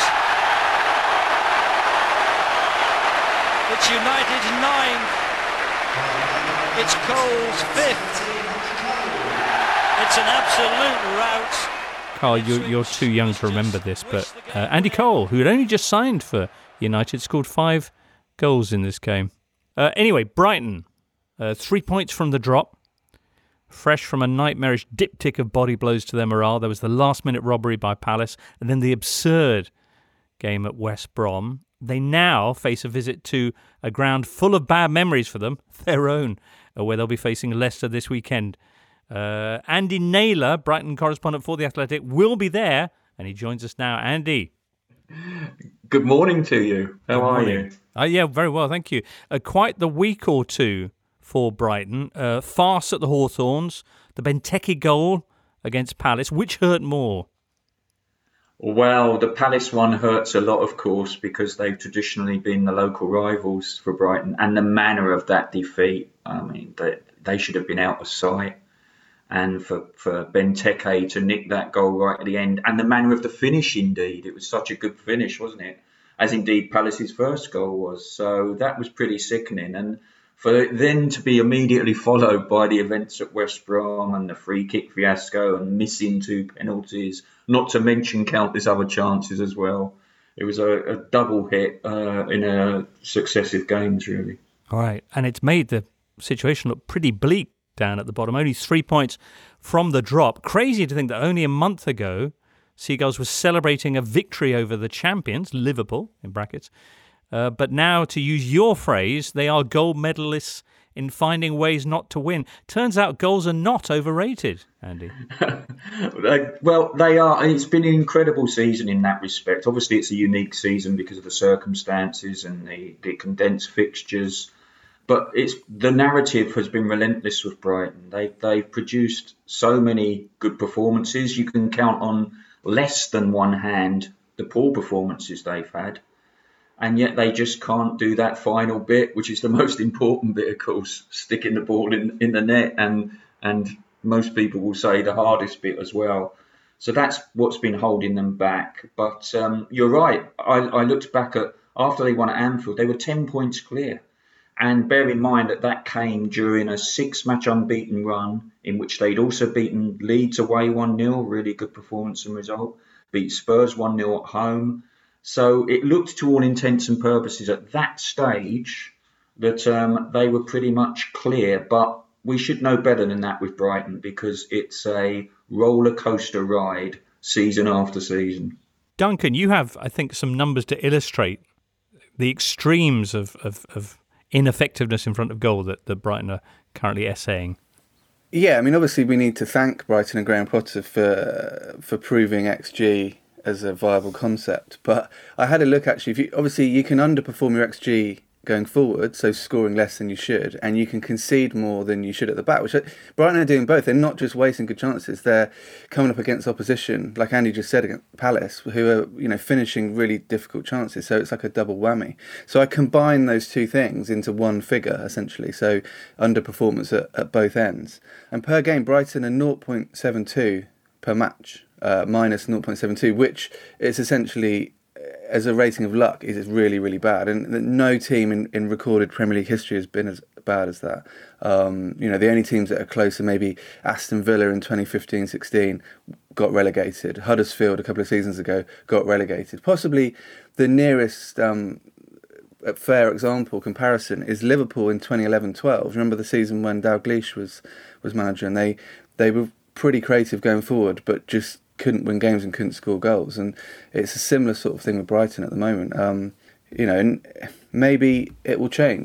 It's United's ninth. It's Cole's fifth. It's an absolute rout.
Carl, you're, you're too young to remember this, but uh, Andy Cole, who had only just signed for United, scored five goals in this game. Uh, anyway, Brighton, uh, three points from the drop, fresh from a nightmarish diptych of body blows to their morale. There was the last-minute robbery by Palace, and then the absurd game at West Brom. They now face a visit to a ground full of bad memories for them, their own, uh, where they'll be facing Leicester this weekend. Uh, Andy Naylor, Brighton correspondent for The Athletic, will be there, and he joins us now. Andy.
Good morning to you. How
Good
are
morning.
you?
Uh, yeah, very well, thank you. Uh, quite the week or two for Brighton. Uh, farce at the Hawthorns, the Benteke goal against Palace. Which hurt more?
Well, the Palace one hurts a lot, of course, because they've traditionally been the local rivals for Brighton. And the manner of that defeat, I mean, they, they should have been out of sight. And for, for Benteke to nick that goal right at the end, and the manner of the finish, indeed. It was such a good finish, wasn't it? As indeed Palace's first goal was. So that was pretty sickening. And for it then to be immediately followed by the events at West Brom and the free kick fiasco and missing two penalties, not to mention countless other chances as well. It was a, a double hit uh, in a successive games, really.
All right. And it's made the situation look pretty bleak down at the bottom, only three points from the drop. Crazy to think that only a month ago, Seagulls was celebrating a victory over the champions, Liverpool, in brackets. Uh, but now, to use your phrase, they are gold medalists in finding ways not to win. Turns out goals are not overrated, Andy.
Well, they are. It's been an incredible season in that respect. Obviously, it's a unique season because of the circumstances and the, the condensed fixtures. But it's the narrative has been relentless with Brighton. They've, they've produced so many good performances. You can count on less than one hand the poor performances they've had. And yet they just can't do that final bit, which is the most important bit, of course, sticking the ball in, in the net. And, and most people will say the hardest bit as well. So that's what's been holding them back. But um, you're right. I, I looked back at, after they won at Anfield, they were ten points clear. And bear in mind that that came during a six-match unbeaten run in which they'd also beaten Leeds away one nil, really good performance and result, beat Spurs one nil at home. So it looked to all intents and purposes at that stage that um, they were pretty much clear. But we should know better than that with Brighton because it's a roller coaster ride season after season.
Duncan, you have, I think, some numbers to illustrate the extremes of... of, of ineffectiveness in front of goal that, that Brighton are currently essaying.
Yeah, I mean, obviously we need to thank Brighton and Graham Potter for for proving X G as a viable concept. But I had a look, actually. If you, obviously, you can underperform your X G going forward, so scoring less than you should, and you can concede more than you should at the back, which Brighton are doing both. They're not just wasting good chances, they're coming up against opposition, like Andy just said, against Palace, who are, you know, finishing really difficult chances, so it's like a double whammy. So I combine those two things into one figure, essentially, so underperformance at, at both ends. And per game, Brighton are zero point seven two per match, uh, minus zero point seven two, which is essentially... as a rating of luck, is really, really bad. And no team in, in recorded Premier League history has been as bad as that. Um, you know, the only teams that are closer, maybe Aston Villa in twenty fifteen sixteen got relegated. Huddersfield a couple of seasons ago got relegated. Possibly the nearest um, fair example, comparison, is Liverpool in twenty eleven twelve. Remember the season when Dalglish was, was manager, and they, they were pretty creative going forward, but just couldn't win games and couldn't score goals. And it's a similar sort of thing with Brighton at the moment. Um, you know, and maybe it will change.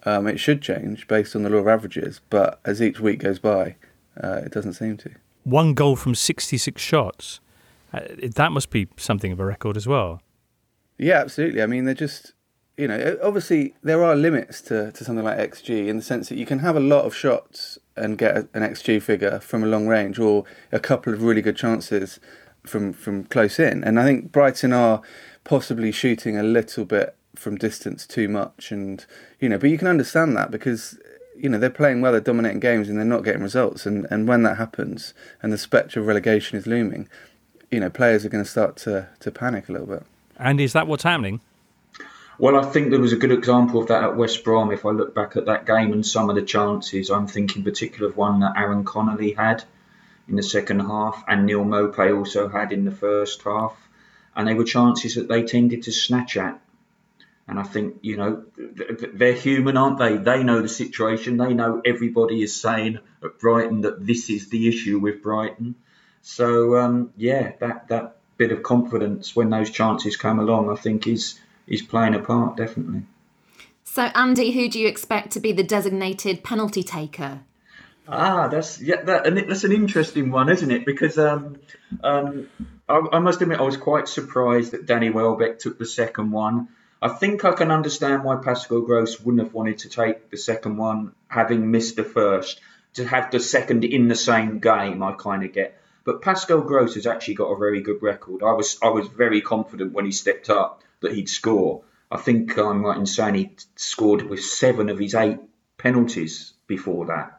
Um, it should change based on the law of averages, but as each week goes by, uh, it doesn't seem to.
One goal from sixty-six shots. Uh, that must be something of a record as well.
Yeah, absolutely. I mean, they're just, you know, obviously there are limits to, to something like X G in the sense that you can have a lot of shots and get a, an X G figure from a long range, or a couple of really good chances from, from close in. And I think Brighton are possibly shooting a little bit from distance too much, and you know, but you can understand that because you know they're playing well, they're dominating games, and they're not getting results. And and when that happens, and the spectre of relegation is looming, you know, players are going to start to to panic a little bit.
And is that what's happening?
Well, I think there was a good example of that at West Brom. If I look back at that game and some of the chances, I'm thinking particularly of one that Aaron Connolly had in the second half, and Neil Maupay also had in the first half, and they were chances that they tended to snatch at. And I think, you know, they're human, aren't they? They know the situation. They know everybody is saying at Brighton that this is the issue with Brighton. So, um, yeah, that, that bit of confidence when those chances come along, I think is is playing a part, definitely.
So, Andy, who do you expect to be the designated penalty taker?
Ah, that's yeah, that, and that's an interesting one, isn't it? Because um, um, I, I must admit, I was quite surprised that Danny Welbeck took the second one. I think I can understand why Pascal Gross wouldn't have wanted to take the second one, having missed the first. To have the second in the same game, I kind of get. But Pascal Gross has actually got a very good record. I was I was very confident when he stepped up that he'd score. I think I'm right in saying he scored with seven of his eight penalties before that.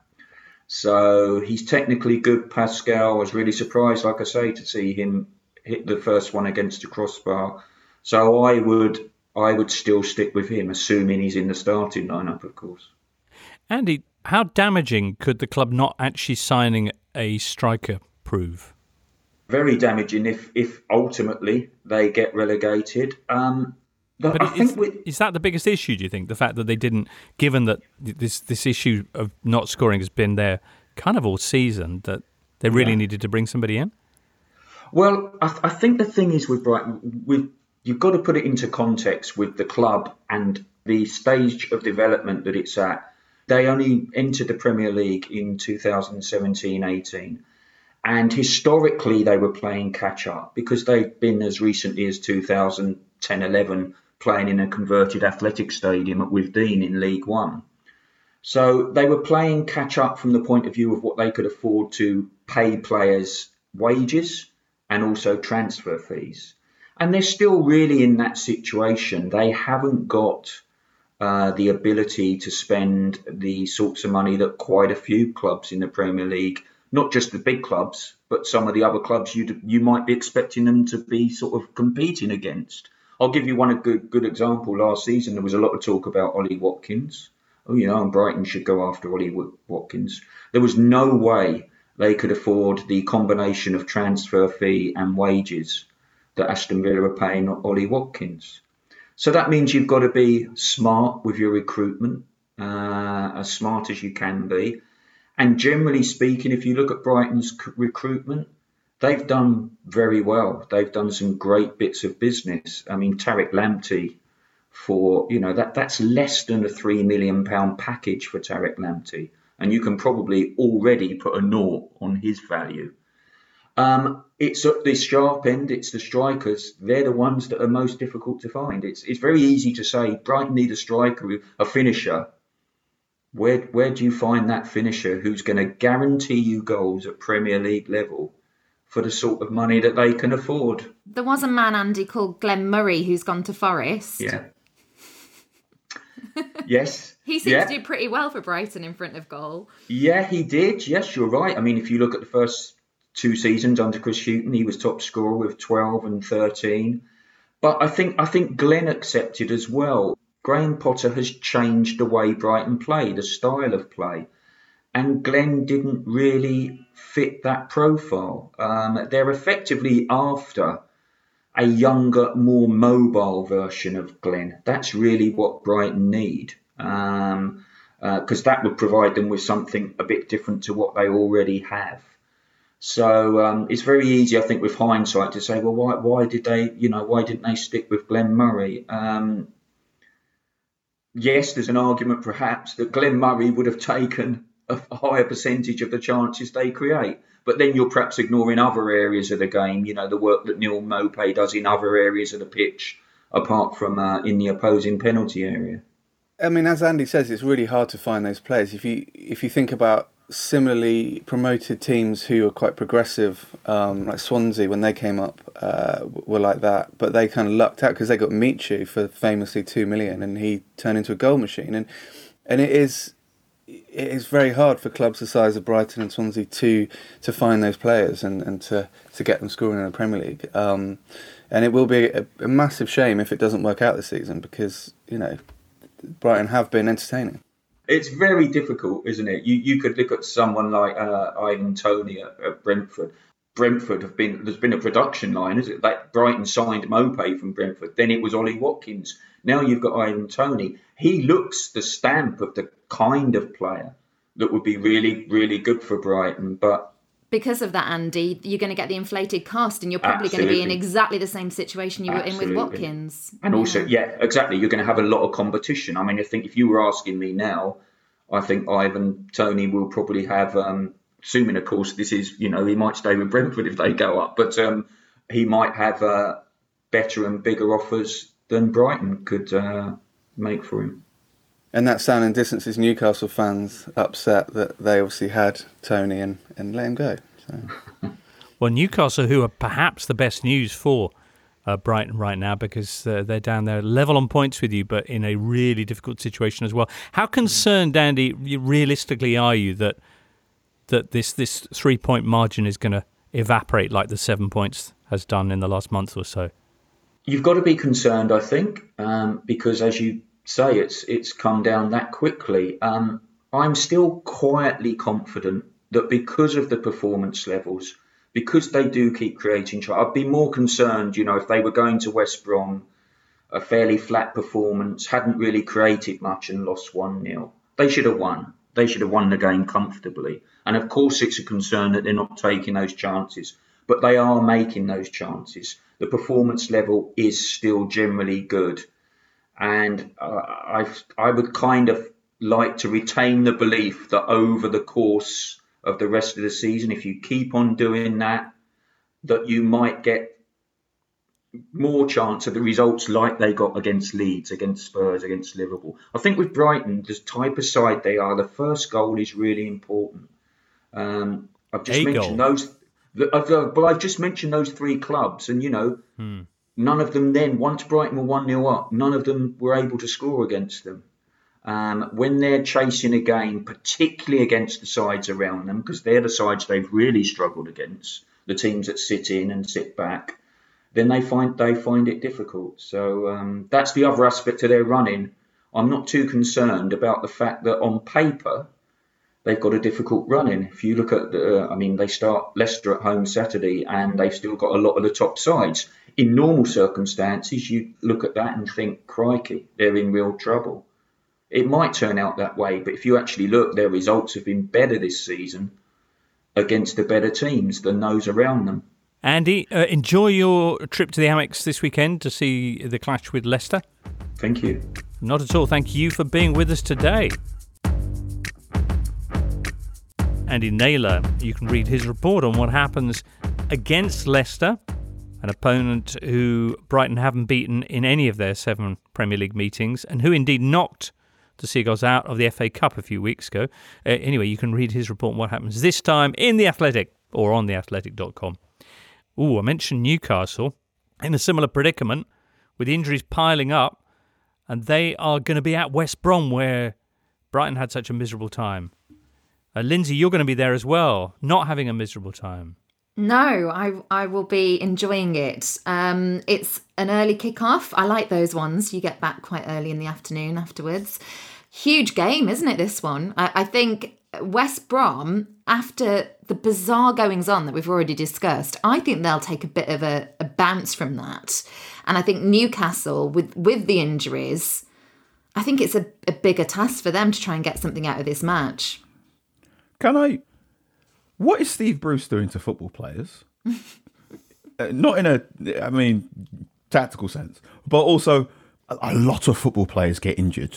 So he's technically good, Pascal. I was really surprised, like I say, to see him hit the first one against the crossbar. So I would... I would still stick with him, assuming he's in the starting lineup, of course.
Andy, how damaging could the club not actually signing a striker prove?
Very damaging if, if ultimately they get relegated. Um,
but
I
is,
think we...
is that the biggest issue, do you think? The fact that they didn't, given that this, this issue of not scoring has been there kind of all season, that they really yeah. needed to bring somebody in?
Well, I, I think the thing is with Brighton, with you've got to put it into context with the club and the stage of development that it's at. They only entered the Premier League in two thousand seventeen eighteen. And historically, they were playing catch-up because they've been as recently as two thousand ten eleven playing in a converted athletic stadium at Withdean in League One. So they were playing catch-up from the point of view of what they could afford to pay players wages and also transfer fees. And they're still really in that situation. They haven't got uh, the ability to spend the sorts of money that quite a few clubs in the Premier League, not just the big clubs, but some of the other clubs you you might be expecting them to be sort of competing against. I'll give you one a good good example. Last season, there was a lot of talk about Ollie Watkins. Oh, you know, and Brighton should go after Ollie Watkins. There was no way they could afford the combination of transfer fee and wages that Aston Villa are paying Ollie Watkins. So that means you've got to be smart with your recruitment, uh, as smart as you can be. And generally speaking, if you look at Brighton's recruitment, they've done very well. They've done some great bits of business. I mean, Tariq Lamptey, for, you know, that that's less than a three million pounds package for Tariq Lamptey. And you can probably already put a naught on his value. Um, it's at the sharp end, it's the strikers. They're the ones that are most difficult to find. It's it's very easy to say Brighton need a striker, a finisher. Where where do you find that finisher who's going to guarantee you goals at Premier League level for the sort of money that they can afford?
There was a man, Andy, called Glenn Murray who's gone to Forest.
Yeah. Yes.
He seems
yeah.
to do pretty well for Brighton in front of goal.
Yeah, he did. Yes, you're right. I mean, if you look at the first two seasons under Chris Hughton, he was top scorer with twelve and thirteen. But I think I think Glenn accepted as well. Graham Potter has changed the way Brighton play, the style of play. And Glenn didn't really fit that profile. Um, they're effectively after a younger, more mobile version of Glenn. That's really what Brighton need. Um, because uh, that would provide them with something a bit different to what they already have. So um, it's very easy, I think, with hindsight to say, well, why why did they, you know, why didn't they stick with Glenn Murray? Um, yes, there's an argument perhaps that Glenn Murray would have taken a higher percentage of the chances they create. But then you're perhaps ignoring other areas of the game, you know, the work that Neal Maupay does in other areas of the pitch, apart from uh, in the opposing penalty area.
I mean, as Andy says, it's really hard to find those players. If you if you think about similarly promoted teams who are quite progressive, um, like Swansea when they came up, uh, were like that, but they kind of lucked out because they got Michu for famously two million, and he turned into a goal machine. And and it is it is very hard for clubs the size of Brighton and Swansea to to find those players and, and to, to get them scoring in the Premier League. Um, and it will be a, a massive shame if it doesn't work out this season because, you know, Brighton have been entertaining.
It's very difficult, isn't it? You you could look at someone like uh, Ivan Toney at, at Brentford. Brentford have been there's been a production line, is it? Like Brighton signed Maupay from Brentford. Then it was Ollie Watkins. Now you've got Ivan Toney. He looks the stamp of the kind of player that would be really, really good for Brighton. But
because of that, Andy, you're going to get the inflated cost, and you're probably
Absolutely.
going to be in exactly the same situation you
Absolutely.
were in with Watkins.
And also, yeah, exactly. You're going to have a lot of competition. I mean, I think if you were asking me now, I think Ivan Toney will probably have, um, assuming, of course, this is, you know, he might stay with Brentford if they go up, but um, he might have uh, better and bigger offers than Brighton could uh, make for him.
And that sounding distance is Newcastle fans upset that they obviously had Toney and, and let him go. So.
Well, Newcastle, who are perhaps the best news for uh, Brighton right now because uh, they're down there level on points with you, but in a really difficult situation as well. How concerned, Andy, realistically are you that that this, this three-point margin is going to evaporate like the seven points has done in the last month or so?
You've got to be concerned, I think, um, because as you say, it's it's come down that quickly. Um, I'm still quietly confident that because of the performance levels, because they do keep creating, I'd be more concerned, you know, if they were going to West Brom, a fairly flat performance, hadn't really created much and lost one nil. They should have won. They should have won the game comfortably. And of course, it's a concern that they're not taking those chances, but they are making those chances. The performance level is still generally good. And uh, I I would kind of like to retain the belief that over the course of the rest of the season, if you keep on doing that, that you might get more chance of the results like they got against Leeds, against Spurs, against Liverpool. I think with Brighton, the type of side they are, the first goal is really important. Um, I've just
A
mentioned
goal.
those. I've, uh, well, I've just mentioned those three clubs, and you know.
Hmm.
None of them then, once Brighton were one nil up, none of them were able to score against them. Um, when they're chasing a game, particularly against the sides around them, because they're the sides they've really struggled against, the teams that sit in and sit back, then they find they find it difficult. So um, that's the other aspect of their running. I'm not too concerned about the fact that on paper, they've got a difficult running. If you look at the, uh, I mean, they start Leicester at home Saturday and they've still got a lot of the top sides. In normal circumstances, you look at that and think, crikey, they're in real trouble. It might turn out that way, but if you actually look, their results have been better this season against the better teams than those around them.
Andy, uh, enjoy your trip to the Amex this weekend to see the clash with Leicester.
Thank you.
Not at all. Thank you for being with us today. Andy Naylor, you can read his report on what happens against Leicester, an opponent who Brighton haven't beaten in any of their seven Premier League meetings, and who indeed knocked the Seagulls out of the F A Cup a few weeks ago. Uh, anyway, you can read his report on what happens this time in The Athletic or on the athletic dot com. Ooh, I mentioned Newcastle in a similar predicament with injuries piling up, and they are going to be at West Brom where Brighton had such a miserable time. Uh, Lindsay, you're going to be there as well, not having a miserable time.
No, I I will be enjoying it. Um, it's an early kick-off. I like those ones. You get back quite early in the afternoon afterwards. Huge game, isn't it, this one? I, I think West Brom, after the bizarre goings-on that we've already discussed, I think they'll take a bit of a, a bounce from that. And I think Newcastle, with, with the injuries, I think it's a, a bigger task for them to try and get something out of this match.
Can I... What is Steve Bruce doing to football players? uh, not in a, I mean, tactical sense, but also a, a lot of football players get injured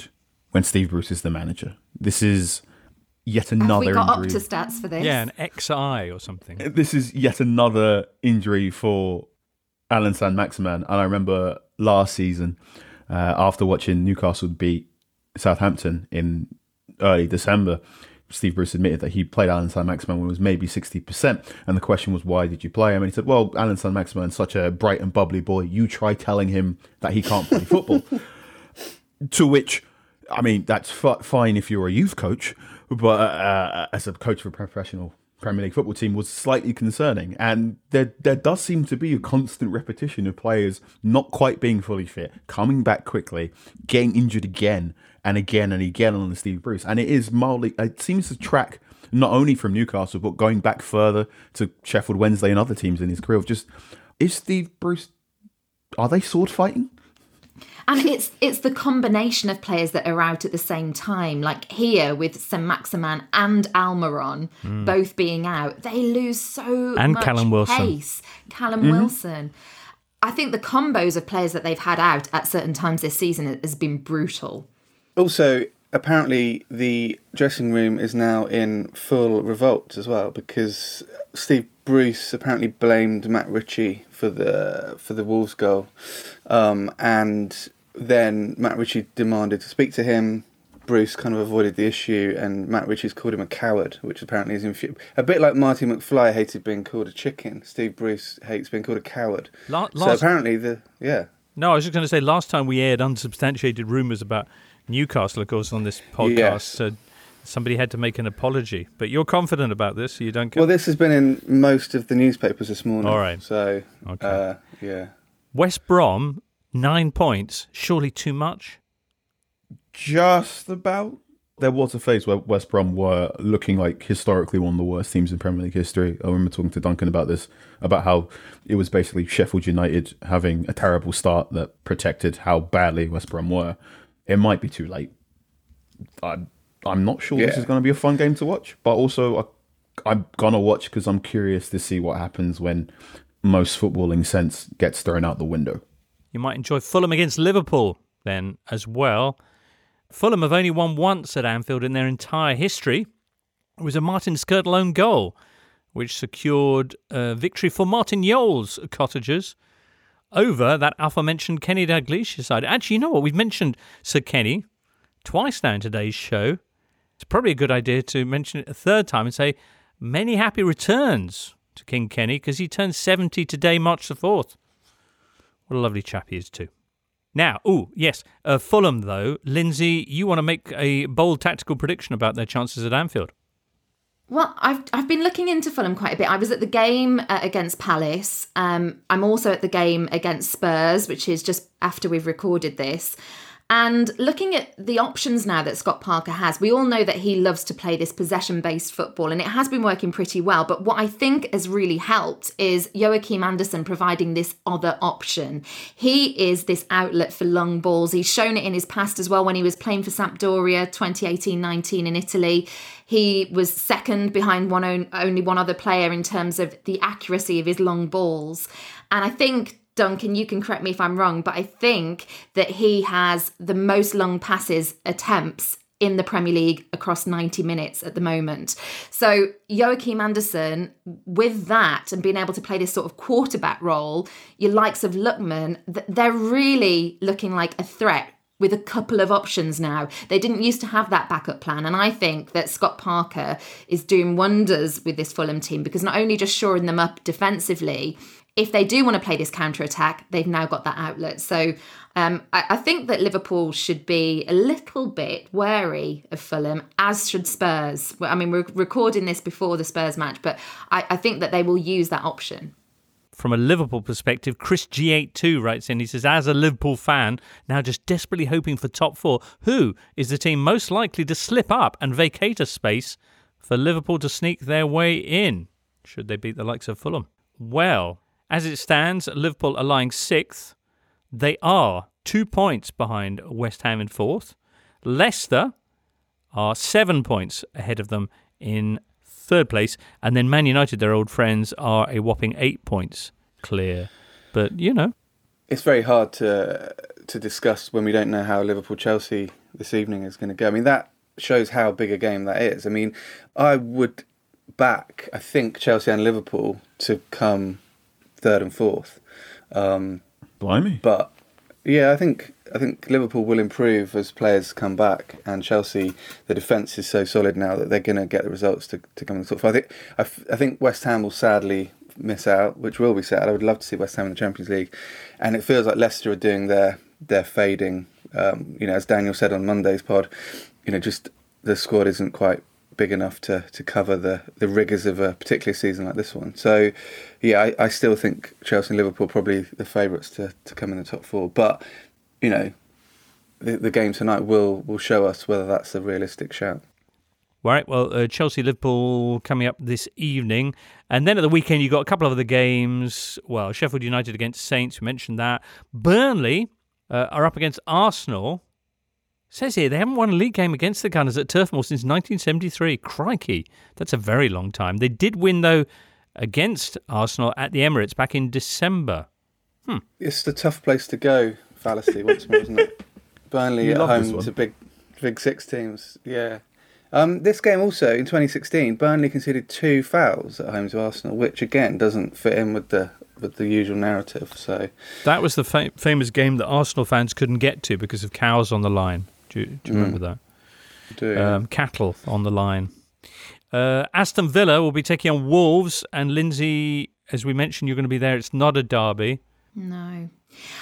when Steve Bruce is the manager. This is yet another
Have we got
injury.
Opta stats for this?
Yeah, an X I or something.
This is yet another injury for Alan Saint-Maximin. And I remember last season, uh, after watching Newcastle beat Southampton in early December, Steve Bruce admitted that he played Alan Saint-Maximin when it was maybe sixty percent. And the question was, why did you play him? And he said, well, Alan Saint-Maximin is such a bright and bubbly boy. You try telling him that he can't play football. To which, I mean, that's f- fine if you're a youth coach, but uh, as a coach for a professional Premier League football team was slightly concerning. And there there does seem to be a constant repetition of players not quite being fully fit, coming back quickly, getting injured again and again and again on the Steve Bruce. And it is mildly, it seems to track not only from Newcastle, but going back further to Sheffield Wednesday and other teams in his career. Of just, is Steve Bruce, are they sword fighting?
And it's it's the combination of players that are out at the same time. Like here with Saint-Maximin and Almiron mm. both being out, they lose so
and
much
Callum Wilson.
pace. Callum
Mm-hmm.
Wilson. I think the combos of players that they've had out at certain times this season has been brutal.
Also, apparently the dressing room is now in full revolt as well, because Steve Bruce apparently blamed Matt Ritchie for the for the Wolves goal, um, and then Matt Ritchie demanded to speak to him. Bruce kind of avoided the issue, and Matt Ritchie's called him a coward, which apparently is infu- a bit like Marty McFly hated being called a chicken. Steve Bruce hates being called a coward.
La-
so
last-
apparently the yeah.
No, I was just going to say, last time we aired unsubstantiated rumours about Newcastle, of course, on this podcast,
Yes.
so somebody had to make an apology. But you're confident about this, so you don't care?
Well, this has been in most of the newspapers this morning.
All right.
So,
Okay.
uh, yeah.
West Brom, nine points, surely too much?
Just about. There was a phase where West Brom were looking like historically one of the worst teams in Premier League history. I remember talking to Duncan about this, about how it was basically Sheffield United having a terrible start that protected how badly West Brom were. It might be too late. I'm, I'm not sure
Yeah.
this is going to be a fun game to watch, but also I, I'm going to watch because I'm curious to see what happens when most footballing sense gets thrown out the window.
You might enjoy Fulham against Liverpool then as well. Fulham have only won once at Anfield in their entire history. It was a Martin Skirtle own goal, which secured a victory for Martin Yole's Cottagers over that aforementioned Kenny Dalglish side. Actually, you know what? We've mentioned Sir Kenny twice now in today's show. It's probably a good idea to mention it a third time and say many happy returns to King Kenny, because he turns seventy today, March the fourth. What a lovely chap he is too. Now, oh, yes, uh, Fulham, though. Lindsay, you want to make a bold tactical prediction about their chances at Anfield?
Well, I've I've been looking into Fulham quite a bit. I was at the game uh, against Palace. Um, I'm also at the game against Spurs, which is just after we've recorded this. And looking at the options now that Scott Parker has, we all know that he loves to play this possession-based football, and it has been working pretty well. But what I think has really helped is Joachim Andersen providing this other option. He is this outlet for long balls. He's shown it in his past as well when he was playing for Sampdoria twenty eighteen nineteen in Italy. He was second behind one own, only one other player in terms of the accuracy of his long balls. And I think, Duncan, you can correct me if I'm wrong, but I think that he has the most long passes attempts in the Premier League across ninety minutes at the moment. So Joachim Andersen, with that and being able to play this sort of quarterback role, your likes of Lookman, they're really looking like a threat with a couple of options now. They didn't used to have that backup plan. And I think that Scott Parker is doing wonders with this Fulham team, because not only just shoring them up defensively, if they do want to play this counter-attack, they've now got that outlet. So um, I, I think that Liverpool should be a little bit wary of Fulham, as should Spurs. I mean, we're recording this before the Spurs match, but I, I think that they will use that option.
From a Liverpool perspective, Chris G eighty-two writes in, he says, as a Liverpool fan, now just desperately hoping for top four, who is the team most likely to slip up and vacate a space for Liverpool to sneak their way in, should they beat the likes of Fulham? Well, as it stands, Liverpool are lying sixth. They are two points behind West Ham in fourth. Leicester are seven points ahead of them in third place. And then Man United, their old friends, are a whopping eight points clear. But, you know.
It's very hard to to discuss when we don't know how Liverpool-Chelsea this evening is going to go. I mean, that shows how big a game that is. I mean, I would back, I think, Chelsea and Liverpool to come third and fourth. Um,
Blimey.
But, yeah, I think I think Liverpool will improve as players come back, and Chelsea, the defence is so solid now that they're going to get the results to, to come in the top five. I think, I, f- I think West Ham will sadly miss out, which will be sad. I would love to see West Ham in the Champions League. And it feels like Leicester are doing their, their fading. Um, you know, as Daniel said on Monday's pod, you know, just the squad isn't quite big enough to, to cover the, the rigours of a particular season like this one. So, yeah, I, I still think Chelsea and Liverpool are probably the favourites to, to come in the top four. But, you know, the, the game tonight will, will show us whether that's a realistic shout.
All right, well, uh, Chelsea-Liverpool coming up this evening. And then at the weekend, you've got a couple of other games. Well, Sheffield United against Saints, we mentioned that. Burnley uh, are up against Arsenal. It says here they haven't won a league game against the Gunners at Turf Moor since nineteen seventy-three. Crikey, that's a very long time. They did win, though, against Arsenal at the Emirates back in December. Hmm.
It's the tough place to go, fallacy, once more, isn't it? Burnley
You
at
love this
home
one.
to big, big six teams. Yeah. Um, this game also, in twenty sixteen, Burnley conceded two fouls at home to Arsenal, which, again, doesn't fit in with the with the usual narrative. So
That was the fa- famous game that Arsenal fans couldn't get to because of cows on the line. Do you, do you
Mm.
remember that?
Do you?
Um, cattle on the line. Uh, Aston Villa will be taking on Wolves, and Lindsay, as we mentioned, you're going to be there. It's not a derby.
No.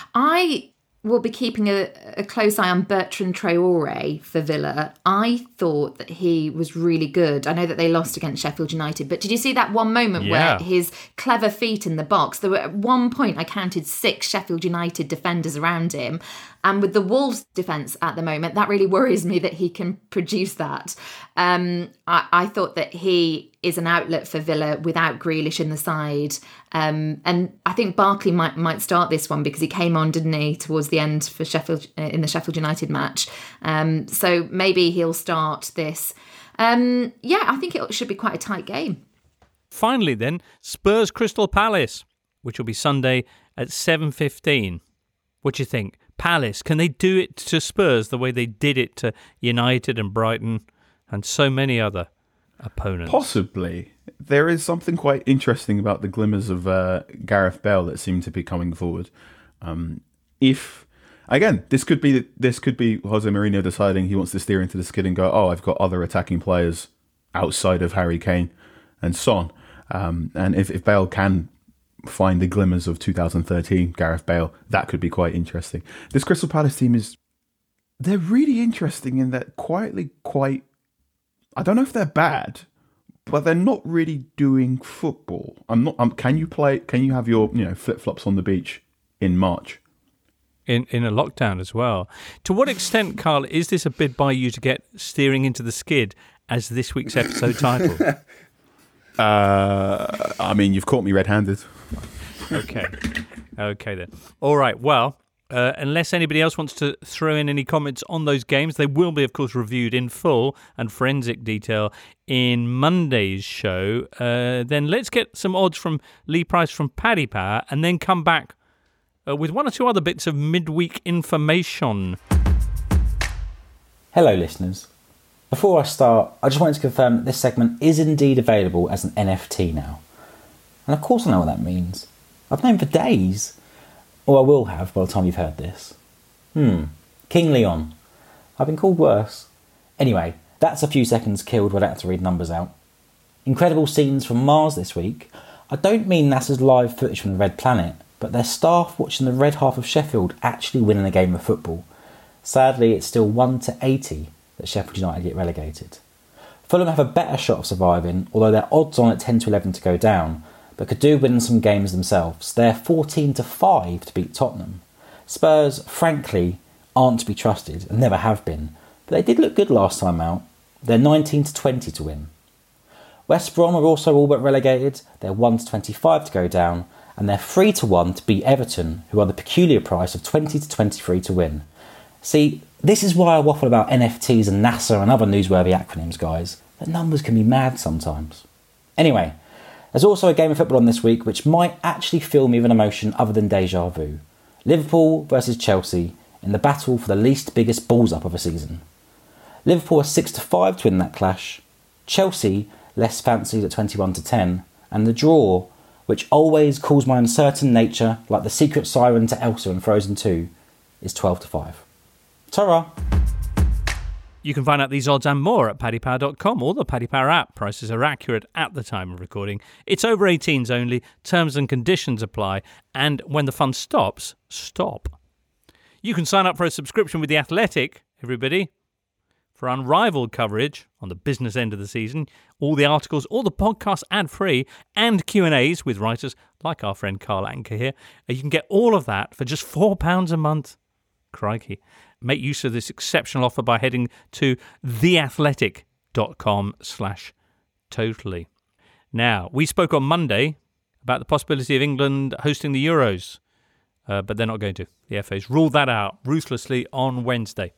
I will be keeping a, a close eye on Bertrand Traore for Villa. I thought that he was really good. I know that they lost against Sheffield United, but did you see that one moment
Yeah.
where his clever feet in the box, there were at one point I counted six Sheffield United defenders around him, and with the Wolves defence at the moment, that really worries me that he can produce that. Um, I, I thought that he is an outlet for Villa without Grealish in the side. Um, and I think Barkley might might start this one because he came on, didn't he, towards the end for Sheffield uh, in the Sheffield United match. Um, so maybe he'll start this. Um, yeah, I think it should be quite a tight game.
Finally, then, Spurs Crystal Palace, which will be Sunday at seven fifteen. What do you think? Palace, can they do it to Spurs the way they did it to United and Brighton and so many other opponents?
Possibly. There is something quite interesting about the glimmers of uh, Gareth Bale that seem to be coming forward. Um, if again, this could be this could be Jose Mourinho deciding he wants to steer into the skid and go, oh, I've got other attacking players outside of Harry Kane and Son. Um, and if, if Bale can find the glimmers of two thousand thirteen Gareth Bale, that could be quite interesting. This Crystal Palace team is they're really interesting in that quietly quite. I don't know if they're bad, but they're not really doing football. I'm not. Um, can you play? Can you have your you know flip flops on the beach in March?
In in a lockdown as well. To what extent, Carl, is this a bid by you to get Steering into the Skid as this week's episode title?
uh, I mean, you've caught me red-handed.
Okay. Okay then. All right. Well, uh, unless anybody else wants to throw in any comments on those games, they will be, of course, reviewed in full and forensic detail in Monday's show. Uh, then let's get some odds from Lee Price from Paddy Power and then come back uh, with one or two other bits of midweek information.
Hello, listeners. Before I start, I just wanted to confirm that this segment is indeed available as an N F T now. And of course I know what that means. I've known for days. Or I will have by the time you've heard this. Hmm. King Leon. I've been called worse. Anyway, that's a few seconds killed where I don't have to read numbers out. Incredible scenes from Mars this week. I don't mean NASA's live footage from the Red Planet, but their staff watching the red half of Sheffield actually winning a game of football. Sadly, it's still one to eighty that Sheffield United get relegated. Fulham have a better shot of surviving, although their odds on at ten to eleven to go down, but could do win some games themselves. They're fourteen to five to beat Tottenham. Spurs, frankly, aren't to be trusted and never have been, but they did look good last time out. They're nineteen to twenty to win. West Brom are also all but relegated. They're one to twenty-five to go down, and they're three to one to beat Everton, who are the peculiar price of twenty to twenty-three to win. See, this is why I waffle about N F Ts and NASA and other newsworthy acronyms, guys. The numbers can be mad sometimes. Anyway, there's also a game of football on this week which might actually fill me with an emotion other than deja vu. Liverpool versus Chelsea in the battle for the least biggest balls up of a season. Liverpool are six to five to win that clash, Chelsea less fancied at twenty-one to ten, and the draw, which always calls my uncertain nature like the secret siren to Elsa in Frozen two, is twelve to five. Ta-ra!
You can find out these odds and more at paddy power dot com or the Paddy Power app. Prices are accurate at the time of recording. It's over eighteens only. Terms and conditions apply. And when the fun stops, stop. You can sign up for a subscription with The Athletic, everybody, for unrivaled coverage on the business end of the season. All the articles, all the podcasts ad-free, and Q and A's with writers like our friend Carl Anker here. You can get all of that for just four pounds a month. Crikey. Make use of this exceptional offer by heading to theathletic.com slash totally. Now, we spoke on Monday about the possibility of England hosting the Euros, uh, but they're not going to. The F A's ruled that out ruthlessly on Wednesday.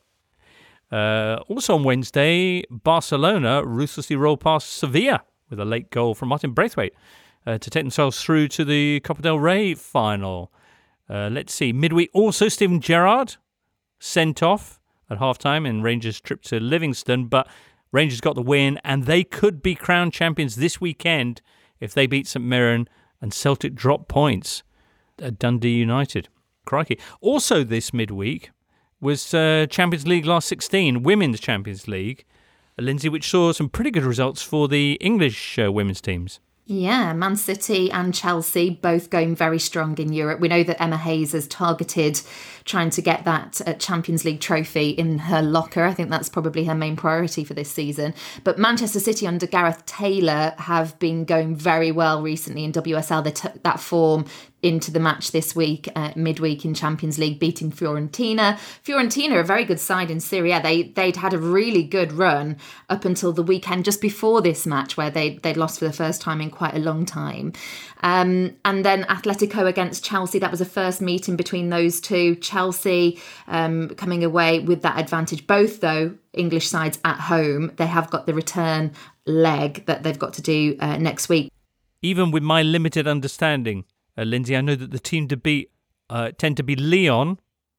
Uh, also on Wednesday, Barcelona ruthlessly rolled past Sevilla with a late goal from Martin Braithwaite uh, to take themselves through to the Copa del Rey final. Uh, let's see. Midweek also, Steven Gerrard sent off at half-time in Rangers' trip to Livingston, but Rangers got the win, and they could be crowned champions this weekend if they beat St Mirren and Celtic drop points at Dundee United. Crikey. Also this midweek was uh, Champions League last sixteen, Women's Champions League, Lindsay, which saw some pretty good results for the English uh, women's teams.
Yeah, Man City and Chelsea both going very strong in Europe. We know that Emma Hayes has targeted trying to get that uh, Champions League trophy in her locker. I think that's probably her main priority for this season. But Manchester City under Gareth Taylor have been going very well recently in W S L. They took that form into the match this week, uh, midweek in Champions League, beating Fiorentina. Fiorentina are a very good side in Serie A. They, they'd had a really good run up until the weekend just before this match, where they, they'd lost for the first time in quite a long time. Um, and then Atletico against Chelsea, that was a first meeting between those two. Chelsea um, coming away with that advantage. Both, though, English sides at home. They have got the return leg that they've got to do uh, next week.
Even with my limited understanding, Uh, Lindsay, I know that the team to beat uh, tend to be Lyon.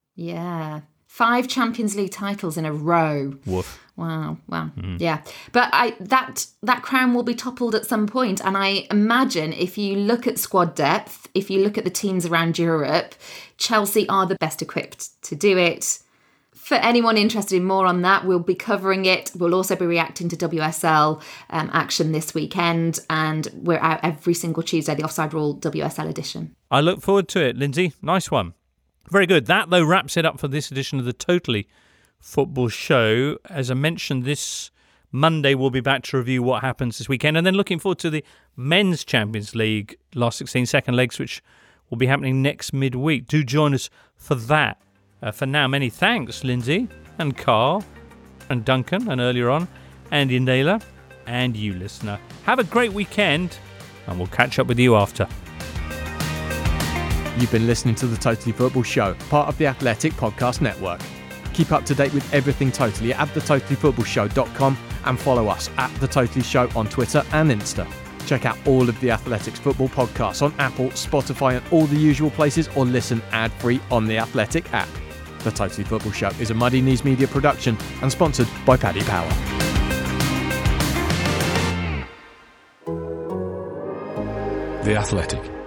Yeah. Five Champions League titles in a row.
Woof.
Wow, wow.
Mm.
Yeah. But I that that crown will be toppled at some point. And I imagine if you look at squad depth, if you look at the teams around Europe, Chelsea are the best equipped to do it. For anyone interested in more on that, we'll be covering it. We'll also be reacting to W S L um, action this weekend, and we're out every single Tuesday, the Offside Rule W S L edition.
I look forward to it, Lindsay. Nice one. Very good. That, though, wraps it up for this edition of the Totally Football Show. As I mentioned, this Monday we'll be back to review what happens this weekend, and then looking forward to the Men's Champions League last sixteen second legs, which will be happening next midweek. Do join us for that. Uh, for now, many thanks, Lindsay and Carl and Duncan, and earlier on, Andy and Naylor, and you, listener. Have a great weekend, and we'll catch up with you after.
You've been listening to The Totally Football Show, part of the Athletic Podcast Network. Keep up to date with everything Totally at the totally football show dot com and follow us at The Totally Show on Twitter and Insta. Check out all of the Athletics football podcasts on Apple, Spotify, and all the usual places, or listen ad-free on the Athletic app. The Totally Football Show is a Muddy Knees Media production and sponsored by Paddy Power.
The Athletic.